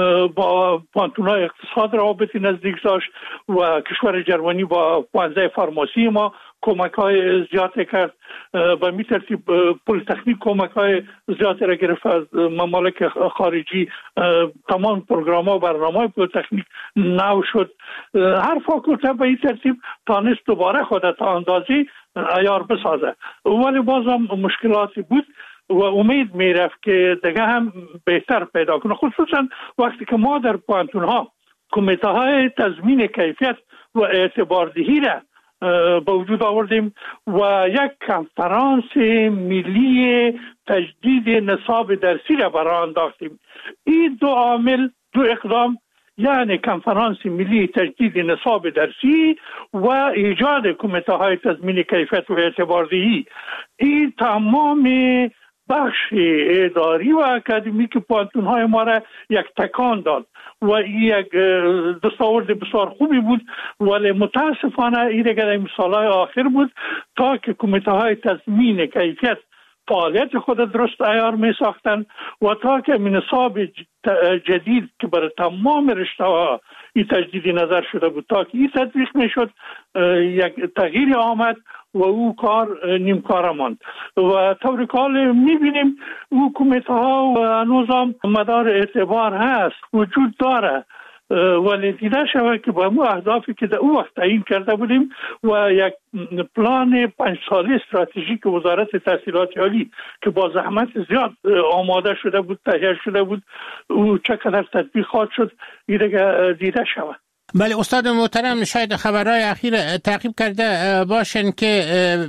با پانتونای اقتصاد رابطی نزدیک داشت و کشور جرمنی با پانزه فارماسی ما کمک های زیاده کرد. به می ترتیب پلیتکنیک کمک های زیاده را گرفت از ممالک خارجی. تمام پروگرام ها و برنامه های پلیتکنیک نو شد. هر فاکولته به این ترتیب تانست دوباره خود تا اندازی عیار بسازه، ولی باز هم مشکلاتی بود و امید میرفت که دیگه هم بهتر پیدا کنه، خصوصا وقتی که ما در پانتون ها کمیته های تضمین کیفیت و اعتباردهی را به وجود آوردیم و یک کنفرانس ملی تجدید نصاب درسی را برای انداختیم. این دو عامل، دو اقدام، یعنی کنفرانس ملی تجدید نصاب درسی و ایجاد کمیته های تضمین کیفیت و اعتباردهی، این تمام بخش اداری و اکادمیک پانتون های ما را یک تکان داد و یک دستاورد بسیار خوبی بود. ولی متاسفانه این دیگر مثالهای آخر بود تا که کمیته های تضمین کیفیت فعالیت خود درست عیار می ساختن و تا که نصاب جدید که برای تمام رشته ها این تجدیدی نظر شده بود تا که این تطبیق می شد، یک تغییر آمد و او کار نیمکاره ماند و طور کال می بینیم او کمیته ها و نظام مدار اعتبار هست، وجود داره، ولی دیده شود که با مو اهدافی که در او وقت تعیین کرده بودیم و یک پلان 5 ساله استراتژیک وزارت تحصیلات عالی که با زحمت زیاد آماده شده بود، تهیه شده بود، او چقدر تطبیقات شد دیده شود. بله استاد محترم، شاید خبرهای اخیر تعقیب کرده باشن که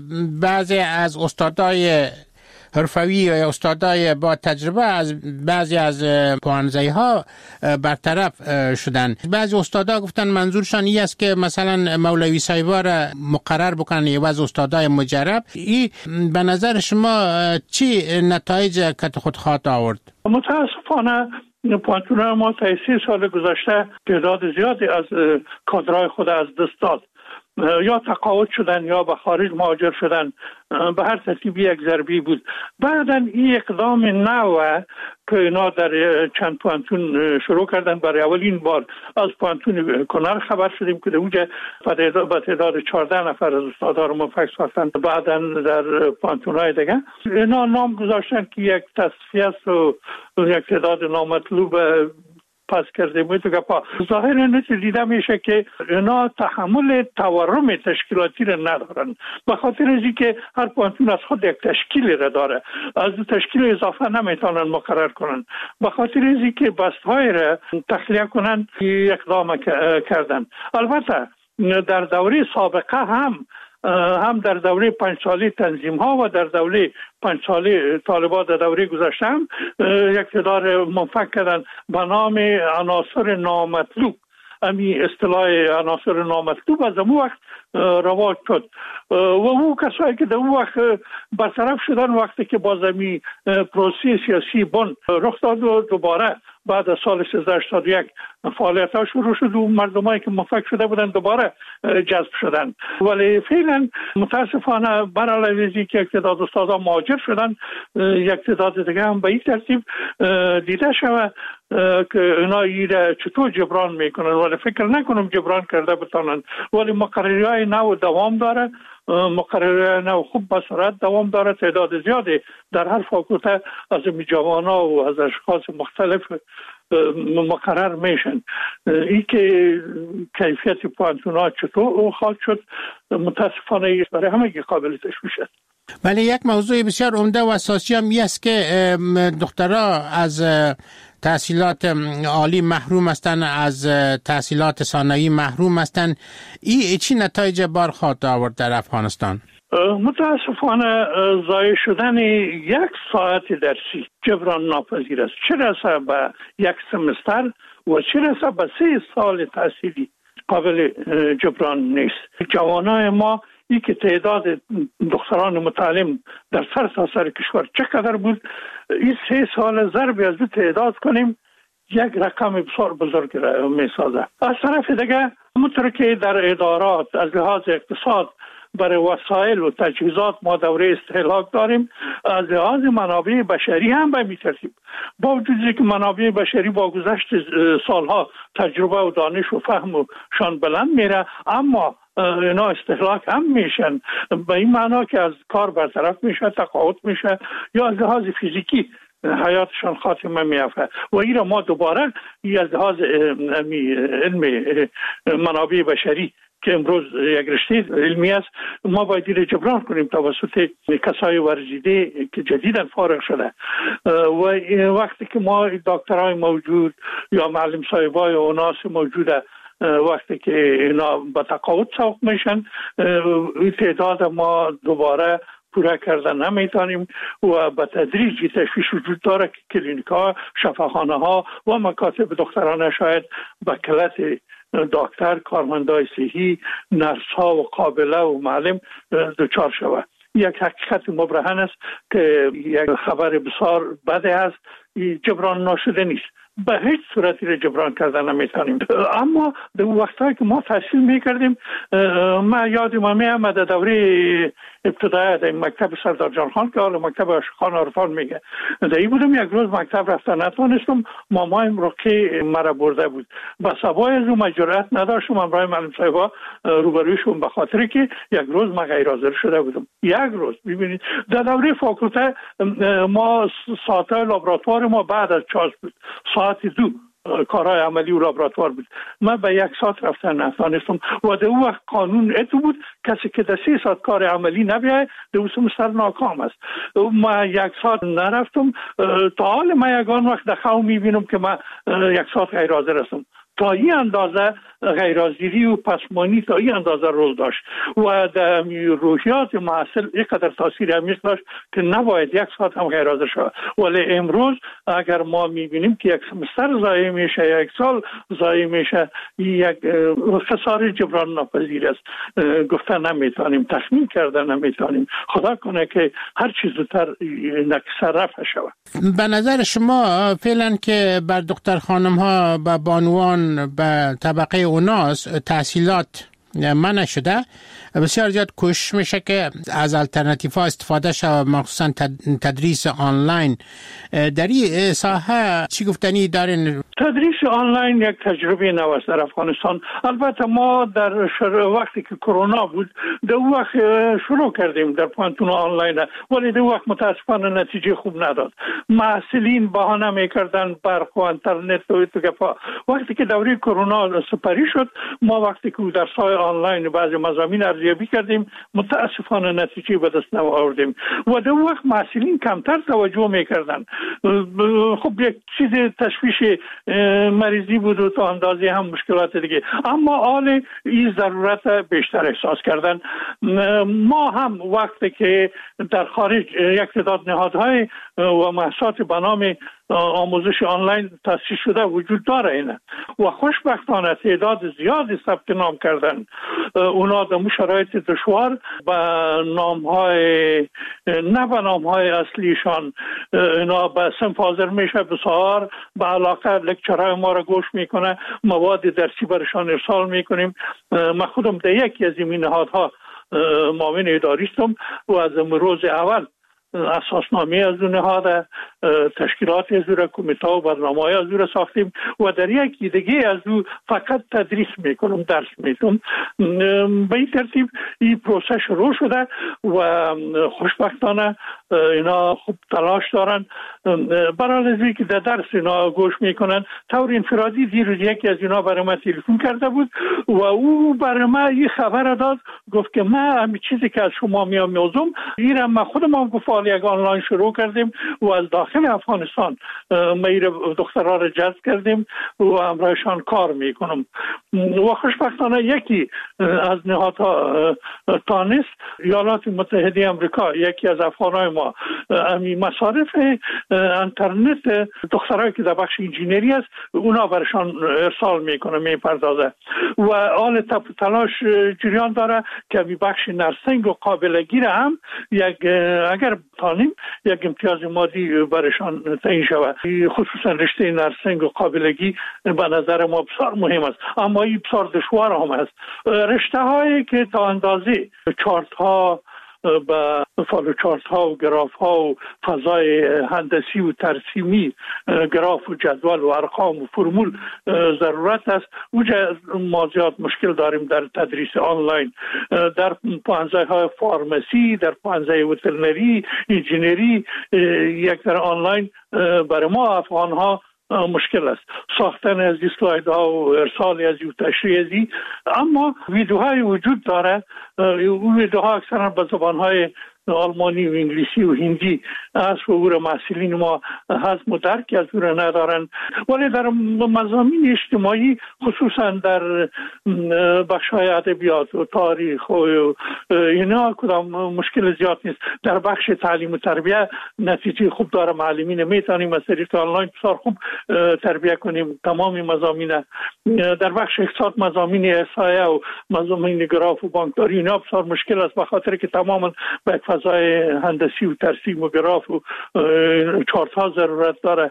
بعضی از استادای حرفوی یا استادای با تجربه از بعضی از پانزهی ها برطرف شدن. بعضی استادا گفتن منظورشان این است که مثلا مولوی صاحبا را مقرر بکنن یا از استادای مجرب. این به نظر شما چی نتایج کت خود خواهد آورد؟ متاسفانه پانتون ما تا 30 سال گذشته تعداد زیادی از کادرهای خود از دست داد، یا تقاعد شدن یا به خارج مهاجر شدن، به هر ترتیب یک ضربی بود. بعدا این اقدام نو که اینا در چند پانتون شروع کردن، برای اولین بار از پانتون کنر خبر شدیم که اونجا با تعداد 14 نفر از استادان رو موفق ساختن. بعدا در پانتونهای دیگه اینا نام گذاشتن که یک تصفیه است و یک تعداد نامطلوب پس کرده بود. ظاهر اینه دیده میشه که اینا تحمل تورم تشکیلاتی را ندارن، به خاطر از که هر پانتون از خود یک تشکیلی را داره، از تشکیل اضافه نمیتونن مقرر کنن، به خاطر از که بستهای را تخلیه کنن اقدام کردن. البته در دوره سابقه هم هم در دوره 5 ساله تنظیم ها و در دوره 5 ساله طالبان در دوره گذشته هم یک تعداد منفک کردن به نام عناصر نامطلوب. امی اصطلاح عناصر نامطلوب از اون وقت رواج شد و او کسایی که در اون وقت برطرف شدن وقتی که باز امی پروسه سیاسی بن رخ داد و دوباره بعد از سال 1381 فعالیت ها شروع شد و مردمایی که منفک شده بودن دوباره جذب شدن. ولی فعلا متاسفانه بر علیه که یک تعداد استادا مهاجر شدن، یک تعداد دیگه هم به این ترتیب دیده شود که اینا ایره چطور جبران میکنن، ولی فکر نکنم جبران کرده بتانن. ولی مقرری های نو دوام داره، مقرری نو خوب به سرعت دوام داره. تعداد زیادی در هر فاکولته از جوانان و از اشخاص مختلف مقرر میشن. این که کیفیت پوانتونا چطور خواهد شد متاسفانه برای همه قابل تشویش است. ولی یک موضوع بسیار عمده و اساسی هم است که دخترها از تحصیلات عالی محروم هستند، از تحصیلات ثانوی محروم هستند. این چی نتایج بار خواهد آورد در افغانستان؟ متاسفانه ضایع شدن 1 ساعت درسی جبران ناپذیر است، چه رسه به 1 سمستر و چه رسه به 3 سال تحصیلی قابل جبران نیست. جوانای ما ای که تعداد دختران متعلم در سر کشور چقدر بود، این 3 سال ضرب از دو تعداد کنیم یک رقم بسیار بزرگ می سازه. از طرف دیگه همونطور که در ادارات از لحاظ اقتصاد برای وسایل و تجهیزات ما دوره استهلاک داریم، از لحاظ منابع بشری هم به این ترتیب. با وجود که منابع بشری با گذشت سالها تجربه و دانش و فهم و شان بلند میره، اما اینا استهلاک هم میشن، به این معنا که از کار برطرف میشه، تقاعد میشه یا از لحاظ فیزیکی حیاتشان خاتمه میافته. و این را ما دوباره از لحاظ علم منابع بشری که امروز یک رشته علمی است، ما باید این جبران کنیم توسط کسای ورزیده که جدیداً فارغ شده. و وقتی که ما دکترای موجود یا معلم صاحبای و ناس موجوده وقتی که اینا به تقاعد سوق میشن، این تعداد ما دوباره پورا کردن نمیتونیم و به تدریج تشویش وجود داره که کلینیک ها، شفاخانه ها و مکاتب دخترانه شاید به کلت دکتر، کارمندای صحی، نرس ها و قابله و معلم دچار شود. یک حقیقت مبرهن است که یک خبر بسیار بده است، جبران ناشده نیست. به هیچ صورتی را جبران کردن نمیتونیم. اما در وقتایی که ما تحصیل میکردیم، ما یادم میامد دوره ابتدایی در مکتب سردار جان خان که حالا مکتب عاشقان عرفان میگه، در این بودم. یک روز مکتب رفتن نتونستم، مامایم رقی مرا برده بود. با سبای از اون جرأت نداشتم امرای معلم صاحبا روبرویشون، به خاطر که یک روز ما غیر حاضر شده بودم. یک روز ببینید در دوره فاکولته ما ساعت‌های لابراتوار ما بعد از 4 بود، ساعت 2 کارهای عملی و لابراتوار بود. من به 1 ساعت رفتن نتونستم و در اون وقت قانون اتو بود کسی که در 3 ساعت کار عملی نبیه در اون سمستر ناکام است. من 1 ساعت نرفتم، تا حال من یگان وقت در خواب میبینم که من 1 ساعت غیر حاضر هستم. تا این اندازه غیرحاضری و پسمانی تا این اندازه رول داشت و در روحیات محصل اینقدر تاثیر عمیق داشت که نباید 1 ساعت هم غیر حاضر شود. ولی امروز اگر ما میبینیم که 1 سمستر ضایع میشه، 1 سال ضایع میشه، یک خساره جبران ناپذیر است. گفتن نمیتونیم، تخمین کردن نمیتونیم. خدا کنه که هر چیز زودتر نقص رفع شود. به نظر شما فعلا که بر دختر خانم ها و بانوان به طبقه اوناس تحصیلات منع شده، بسیار زیاد کوشش میشه که از الटरनेटिव ها استفاده شود، مخصوصا تدریس آنلاین. در این ساحه چی گفتنی دارین؟ تدریس آنلاین یک تجربه نو است در افغانستان. البته ما در وقتی که کرونا بود در وقت شروع کردیم در پانتون آنلاین، ولی در وقت متاسفانه نتیجه خوب نداد. محصلین بهانه میکردن برق و اینترنت و گپا. وقتی که دوره کرونا سپری شد، ما وقتی که در سایه آنلاین بعضی مضامین ارزیابی کردیم، متاسفانه نتیجه به دست نآوردیم و در وقت محصلین کمتر توجه میکردن. خب یک چیز تشویش مریضی بود و تا اندازه هم مشکلات دیگه، اما حال این ضرورت بیشتر احساس کردن. ما هم وقتی که در خارج یک تعداد نهادهای و مؤسسات به نام آموزش آنلاین تأسیس شده وجود داره اینه و خوشبختانه تعداد زیادی ثبت نام کردن. اونا در شرایط دشوار به نامهای نه به نامهای اصلیشان اینا به صنف حاضر میشه، بسیار به علاقه لکچرهای ما را گوش میکنه، مواد درسی برشان ارسال میکنیم. من خودم در یکی از این نهادها معاون اداری هستم و از روز اول اساسنامه از اون نهاد، تشکیلات از اون، کمیته و برنامه‌های از اون ساختیم و در یکی دیگه از اون فقط تدریس میکنم، درس میدم. به این ترتیب این پروسه شروع شده و خوشبختانه اینا خوب تلاش دارن برای ازی که در درس اینا گوش میکنن. طور انفرادی دیروز یکی از اینا برای من تلفن کرده بود و او برای من یه خبر داد، گفت که من همین چیزی که از شما میآموزم ایران من خودم هم گفت یک آنلاین شروع کردیم و از داخل افغانستان میر دخترها را جذب کردیم و همراهشان کار میکنم و خوشبختانه یکی از نهادها تانست ایالات متحده آمریکا، یکی از افغانای ما امی مصارف اینترنت دخترایی که در بخش انجینری است اونا برشان ارسال میکنه، میپردازه و آل تلاش جریان داره که امی بخش نرسنگ و قابلگی را هم یک اگر تانیم یک امتیاز مادی برشان تعیین شود. خصوصا رشته نرسنگ و قابلگی به نظر ما بسیار مهم است، اما این بسیار دشوار هم است. رشته هایی که تا اندازه چارت ها با فالو چارت ها و گراف ها و فضای هندسی و ترسیمی، گراف و جدول و ارقام و فرمول ضرورت است، اوجا ما زیاد مشکل داریم در تدریس آنلاین. در پانزه های فارمسی، در پانزه وترنری، انجینری یک در آنلاین برای ما افغان ها مشکل است. ساختن از اسلاید ها و ارسال از تشریح ازی، اما ویدیوهای وجود داره. اون ویدیوها اکثرا به زبان های آلمانی و انگلیسی و هندی است و او را محصلین ما هضم و درک از او را ندارن، ولی در مضامین اجتماعی خصوصا در بخش‌های ادبیات و تاریخ و اینا کدام مشکل زیاد نیست. در بخش تعلیم و تربیت نتیجه خوب داره، معلمین میتونیم از طریق آنلاین بسیار خوب تربیت کنیم تمام مضامین. در بخش اقتصاد مضامین احصایه و مضامین گراف و بانکداری اینا بسیار مشکل است، به خاطر که تماما به فضای هندسی و ترسیم و گراف و چارت ها ضرورت داره.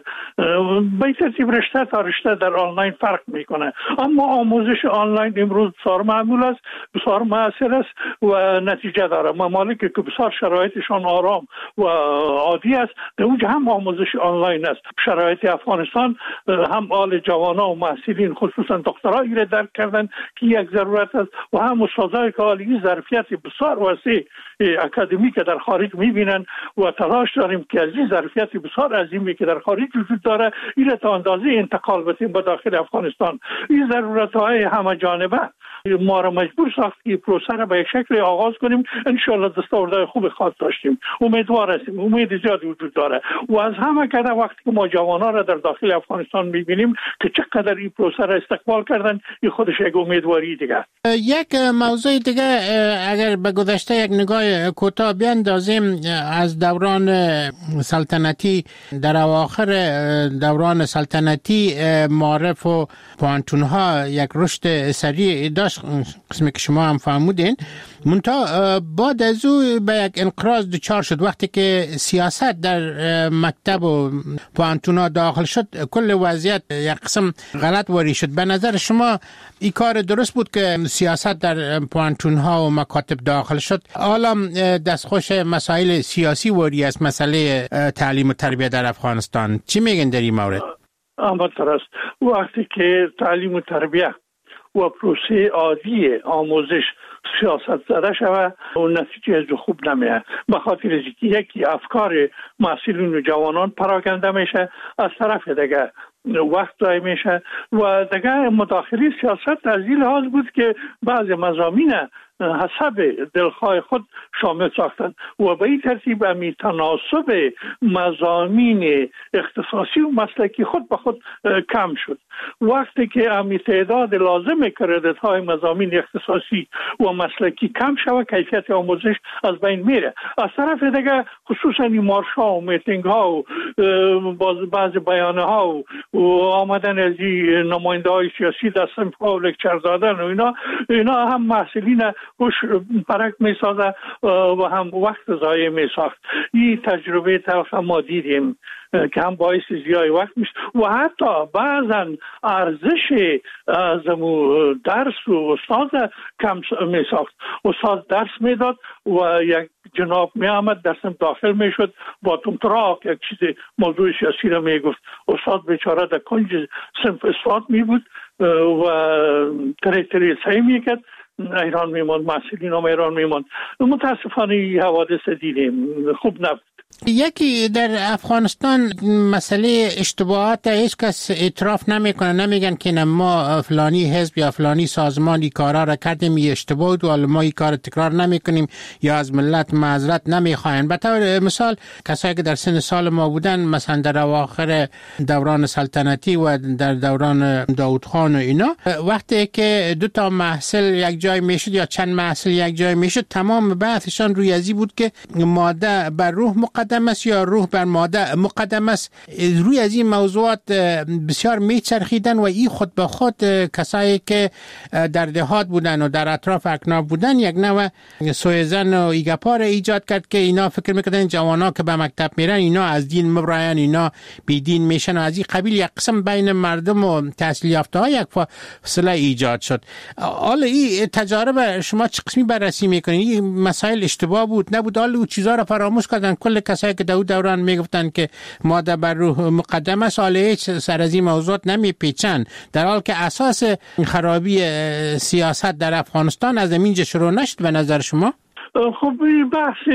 به این ترتیب رشته تا رشته در آنلاین فرق میکنه، اما آموزش آنلاین امروز بسیار معمول است، بسیار مؤثر است و نتیجه داره. ممالکی که بسیار شرایطشان آرام و عادی است در اونجا هم آموزش آنلاین است. شرایط افغانستان هم آل جوانا و محصلین خصوصا دخترایی را درک کردن که یک ضرورت است و هم استادای که عالی ظرفیت بسیار وسیع اکادمی که در خارج میبینن و تلاش داریم که از این ظرفیت بسیار عظیمی که در خارج وجود داره این تا اندازه انتقال بدیم به داخل افغانستان. این ضرورت‌های همه جانبه ما را مجبور ساخت که پروسه را به یک شکل آغاز کنیم. انشالله دستاوردهای خوب خواهد داشتیم، امیدوار هستیم، امید زیادی وجود داره و از همه کده وقتی که ما جوانان را در داخل افغانستان میبینیم که چقدر این پروسه را استقبال کردن، این خودش یک امیدواری دیگه. یک موضوع دیگه اگر به گذشته یک نگاه کوتاه بیاندازیم، از دوران سلطنتی در اواخر دوران سلطنتی معارف و پوانتون‌ها یک رشد سریع داشت، قسمی که شما هم فهمودین، منتها بعد از او به یک انقراض دچار شد. وقتی که سیاست در مکتب و پوانتون‌ها داخل شد کل وضعیت یک قسم غلط واری شد. به نظر شما این کار درست بود که سیاست در پوانتون‌ها و مکاتب داخل شد؟ حالا دستخوش مسائل سیاسی واری است مسئله تعلیم و تربیت در افغانستان. چی میگن در این مورد؟ اما درست وقتی که تعلیم و تربیت و پروسه عادی آموزش سیاست زده شود و نتیجه از خوب نمیاد، به خاطر اینکه یکی افکار محصلین و جوانان پراکنده میشه، از طرف دیگه وقت ضایع میشه و دیگه مداخله سیاست از این لحاظ بود که بعض مضامین حسب دلخواه خود شامل ساختند و به این ترتیب امی تناسب مضامین اختصاصی و مسلکی خود به خود کم شد. وقتی که امی تعداد لازم کردیت های مضامین اختصاصی و مسلکی کم شود کیفیت آموزش از بین میره. از طرف دیگه خصوصا این مارش ها و میتینگ ها و بعض بیانه ها و آمدن از نماینده های سیاسی در صنف ها و لکچر دادن و اینا هم محصلین خوش پرک می سازه و هم وقت ضایع می ساخت. این تجربه تلخ ما دیدیم که هم باعث ضیاع وقت میشه و حتی بعضا ارزش از درس و استاد کم می ساخت. استاد درس میداد و یک جناب می آمد در صنف داخل می شد با تمتراک یک چیز موضوع سیاسی را می گفت. استاد بیچاره در کنج صنف استاد می بود و تری سعی می کرد ایران میموند، محصلین هم ایران میموند. متاسفانه حوادث دیدیم، خوب نبود. یکی در افغانستان مسئله اشتباهات هیچ کس اعتراف نمیکنه، نمیگن که ما فلانی حزب یا فلانی سازمانی کارا را کردیم یه اشتباه بود و ما این کار تکرار نمیکنیم یا از ملت معذرت نمیخواین. به طور مثال کسایی که در سن سال ما بودن مثلا در اواخر دوران سلطنتی و در دوران داود خان و اینا، وقتی که دو تا محصل یک جای میشد یا چند محصل یک جای میشد، تمام بحثشان روی ازی بود که ماده بر روح مقدم است یا روح بر ماده مقدم است. روی از این موضوعات بسیار میچرخیدن و این خود به خود کسایی که در دهات بودن و در اطراف اکناف بودن یک نوع سوءظن و ایگپار ایجاد کرد که اینا فکر میکردن جوانا که به مکتب میرن اینا از دین مبراین، اینا بی دین میشن و از این قبیل یک قسم بین مردم و تحصیل یافته ها یک فاصله ایجاد شد. حالا این تجارب شما چه قسمی بررسی میکنین؟ این مسائل اشتباه بود نبود؟ حالا او چیزا را فراموش کردن؟ کل کسایی که دوران میگفتن که ماده بر روح مقدم است حالا هیچ سر از این موضوعات نمیپیچن، در حال که اساس خرابی سیاست در افغانستان از اینجا شروع نشد به نظر شما؟ خب این بحث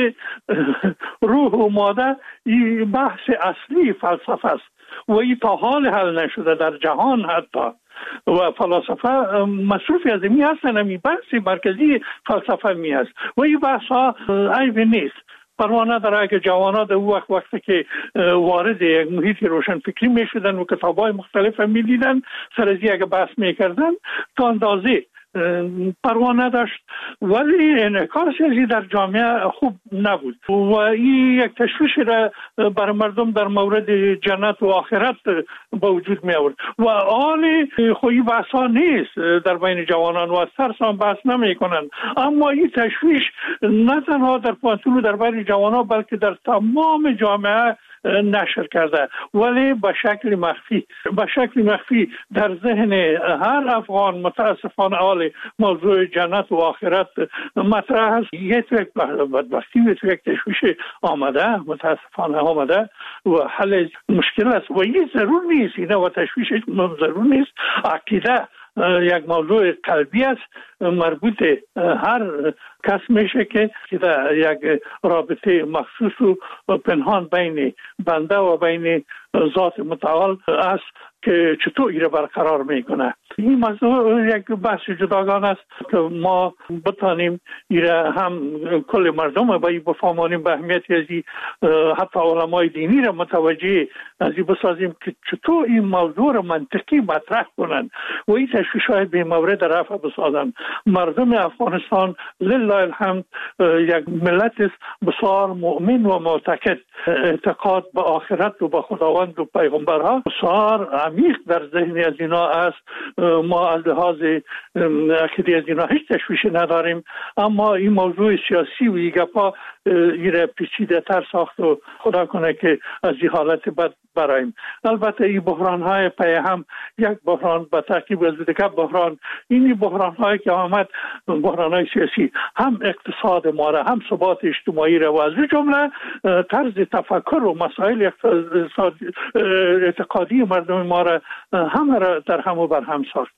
روح و ماده این بحث اصلی فلسفه است و این تا حال حل نشده در جهان حتی و فلسفه مصروفی از این هستن. این بحث مرکزی فلسفه می هست و این بحث ها عیب نیست. پروانه داره که جوانان در وقتی که وارد یک محیط روشن فکری می شدن و کتابای مختلف می دیدن سر از یک بحث می کردن تا اندازه پروانه داشت ولی انعکاس ازی در جامعه خوب نبود و این یک تشویش را بر مردم در مورد جنت و آخرت با وجود می آورد و آن خویی بحث ها نیست در بین جوانان و از ترس هم بحث نمی کنند. اما این تشویش نه تنها در پانتون و در بین جوانان بلکه در تمام جامعه نشر کرده ولی به شکل مخفی در ذهن هر افغان متاسفانه حال موضوع جنت و آخرت مطرح است. یک بدبختی و یک تشویش آمده متاسفانه آمده و حل مشکل است و این ضرور نیست، این و تشویش ضرور نیست. عقیده یک موضوع قلبی است مربوط هر کس میشه که یک رابطه مخصوص و پنهان بین بنده و بین ذات متعال است که چطور ایره برقرار میکنه. این موضوع یک بحث جداگانه است که ما بتانیم ایره هم کل مردم با این بفهمانیم به اهمیت ازی حتی علمای دینی را متوجه ازی بسازیم که چطور این موضوع را منطقی مطرح کنند و این تشویش‌های به مورد رفع بسازند. مردم افغانستان لله الحمد یک ملت است بسیار مؤمن و معتقد، اعتقاد به آخرت و به خداوند و پیغمبرها بسیار عمیق در ذهن از اینا است. ما از لحاظ عقیده از اینا هیچ تشویشی نداریم، اما این موضوع سیاسی و این گپا ایره پیچیده تر ساخت و خدا کنه که از این حالت بد برایم. البته این بحران های پی هم یک بحران به تعقیب از دیگر بحران، این بحران هایی که آمد بحران های سیاسی هم اقتصاد ما را هم ثبات اجتماعی را و از جمله طرز تفکر و مسائل اعتقادی مردم ما را همه را در هم و بر هم ساخت.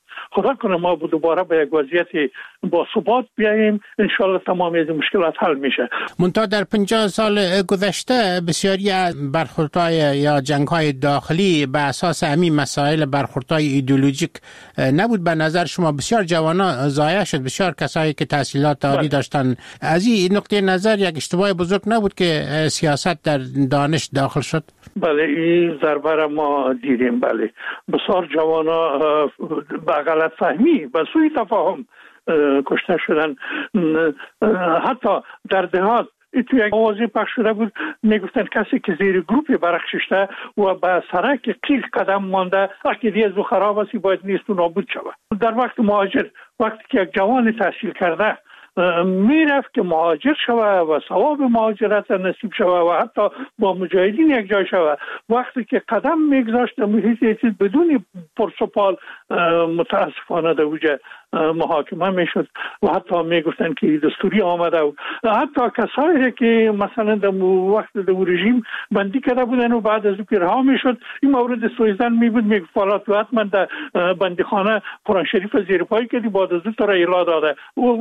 خدا کنه ما دوباره به یک وضعیت با ثبات بیاییم، انشالله تمام از مشکلات حل میشه. منتها در 50 سال گذشته بسیاری از برخوردهای یا جنگ‌های داخلی به اساس همین مسائل برخوردهای ایدئولوژیک نبود. به نظر شما بسیار جوانا ضایع شد، بسیار کسایی که تحصیلات عالی داشتن. از این نقطه نظر یک اشتباه بزرگ نبود که سیاست در دانش داخل شد؟ بله، این ضربه را ما دیدیم. بله، بسیار جوانا به غلط فهمی و سوء تفاهم کشته شدن. حتی در دهات تو یک آوازی پخش شده بود، میگفتن کسی که زیر گروپی برخششته و به سرک قیل قدم مانده عقیده از او خراب است باید نیست و نابود شود. در وقت مهاجر، وقتی که یک جوان تحصیل کرده میرفت که مهاجر شود و ثواب مهاجرت نصیب شود و حتی با مجاهدین یک جای شود، وقتی که قدم میگذاشت محیط بدون پرسپال متاسفانه در اوج محاکمه میشد و حتی میگفتن که دستوری آمده و حتی کسایی که مثلا در وقت در رژیم بندی کرده بودن و بعد از او رها میشد، این مورد سویزن می بود، میگفت فلات و حتما در بندیخانه قرآن شریف زیر پای کردی بعد از او تو را اعلا داده،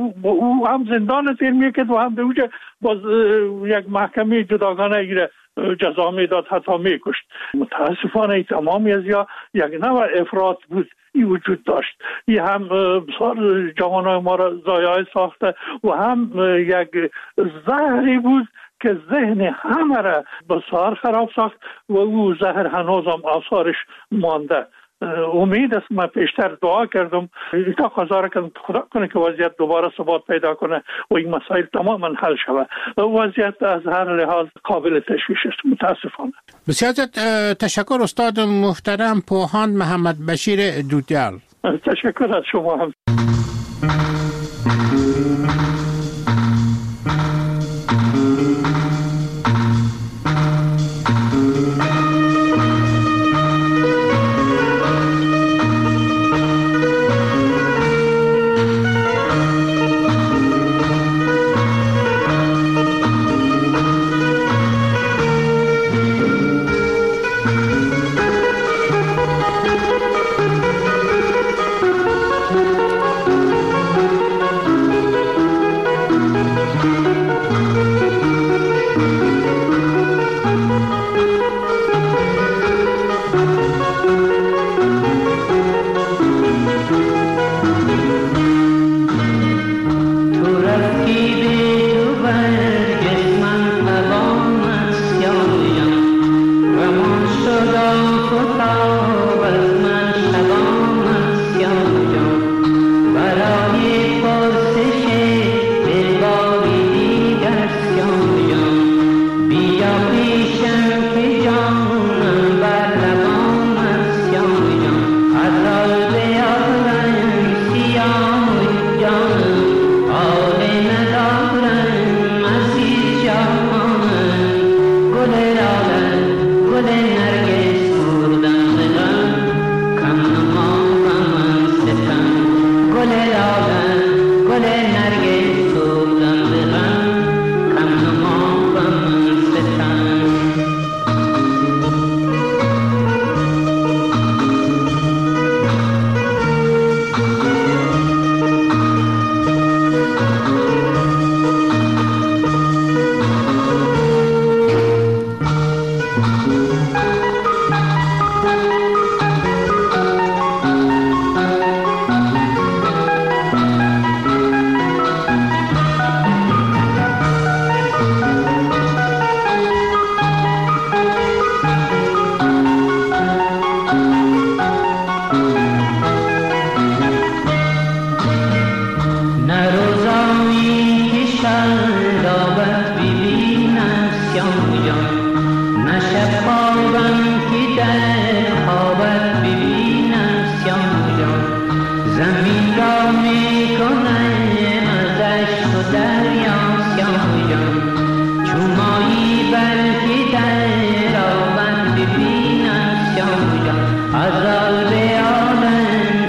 او هم زندان تیر میکرد و هم در اوج باز یک محکمه جداگانه ایره جزا میداد، حتی میکشت. متاسفانه تمامی از یا یک نوع افراط بود این وجود داشت. این هم بسیار جوانای ما را ضایع ساخته و هم یک زهری بود که ذهن همه را بسیار خراب ساخت و او زهر هنوز هم آثارش مانده. امید است، من پیشتر دعا کردم تا خدا کردم خدا کنه که وضعیت دوباره ثبات پیدا کنه و این مسائل تماما حل شود. وضعیت از هر لحاظ قابل تشویش است متاسفانه. بسیار تشکر استاد محترم پوهاند محمد بشیر دودیال. تشکر از شما هم.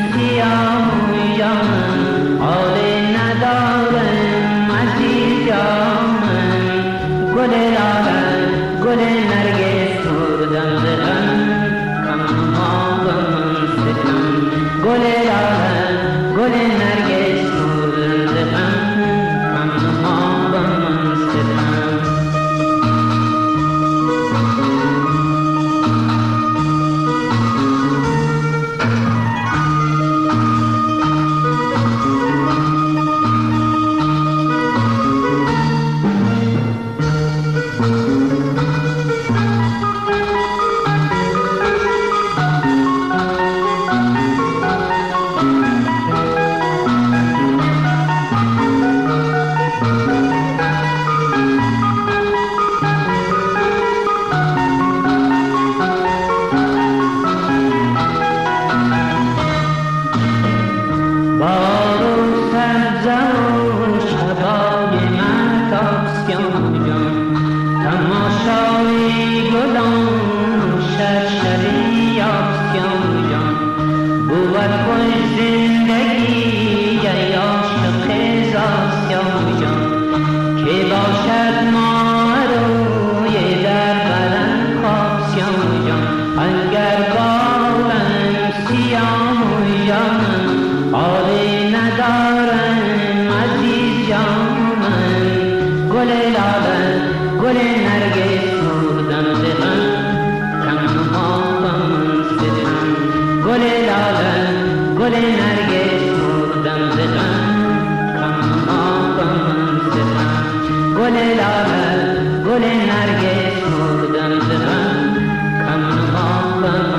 ندارم عزیزا نرگس مردم ز غم همنما با من ستم گل نرگس مردم ز غم کم نما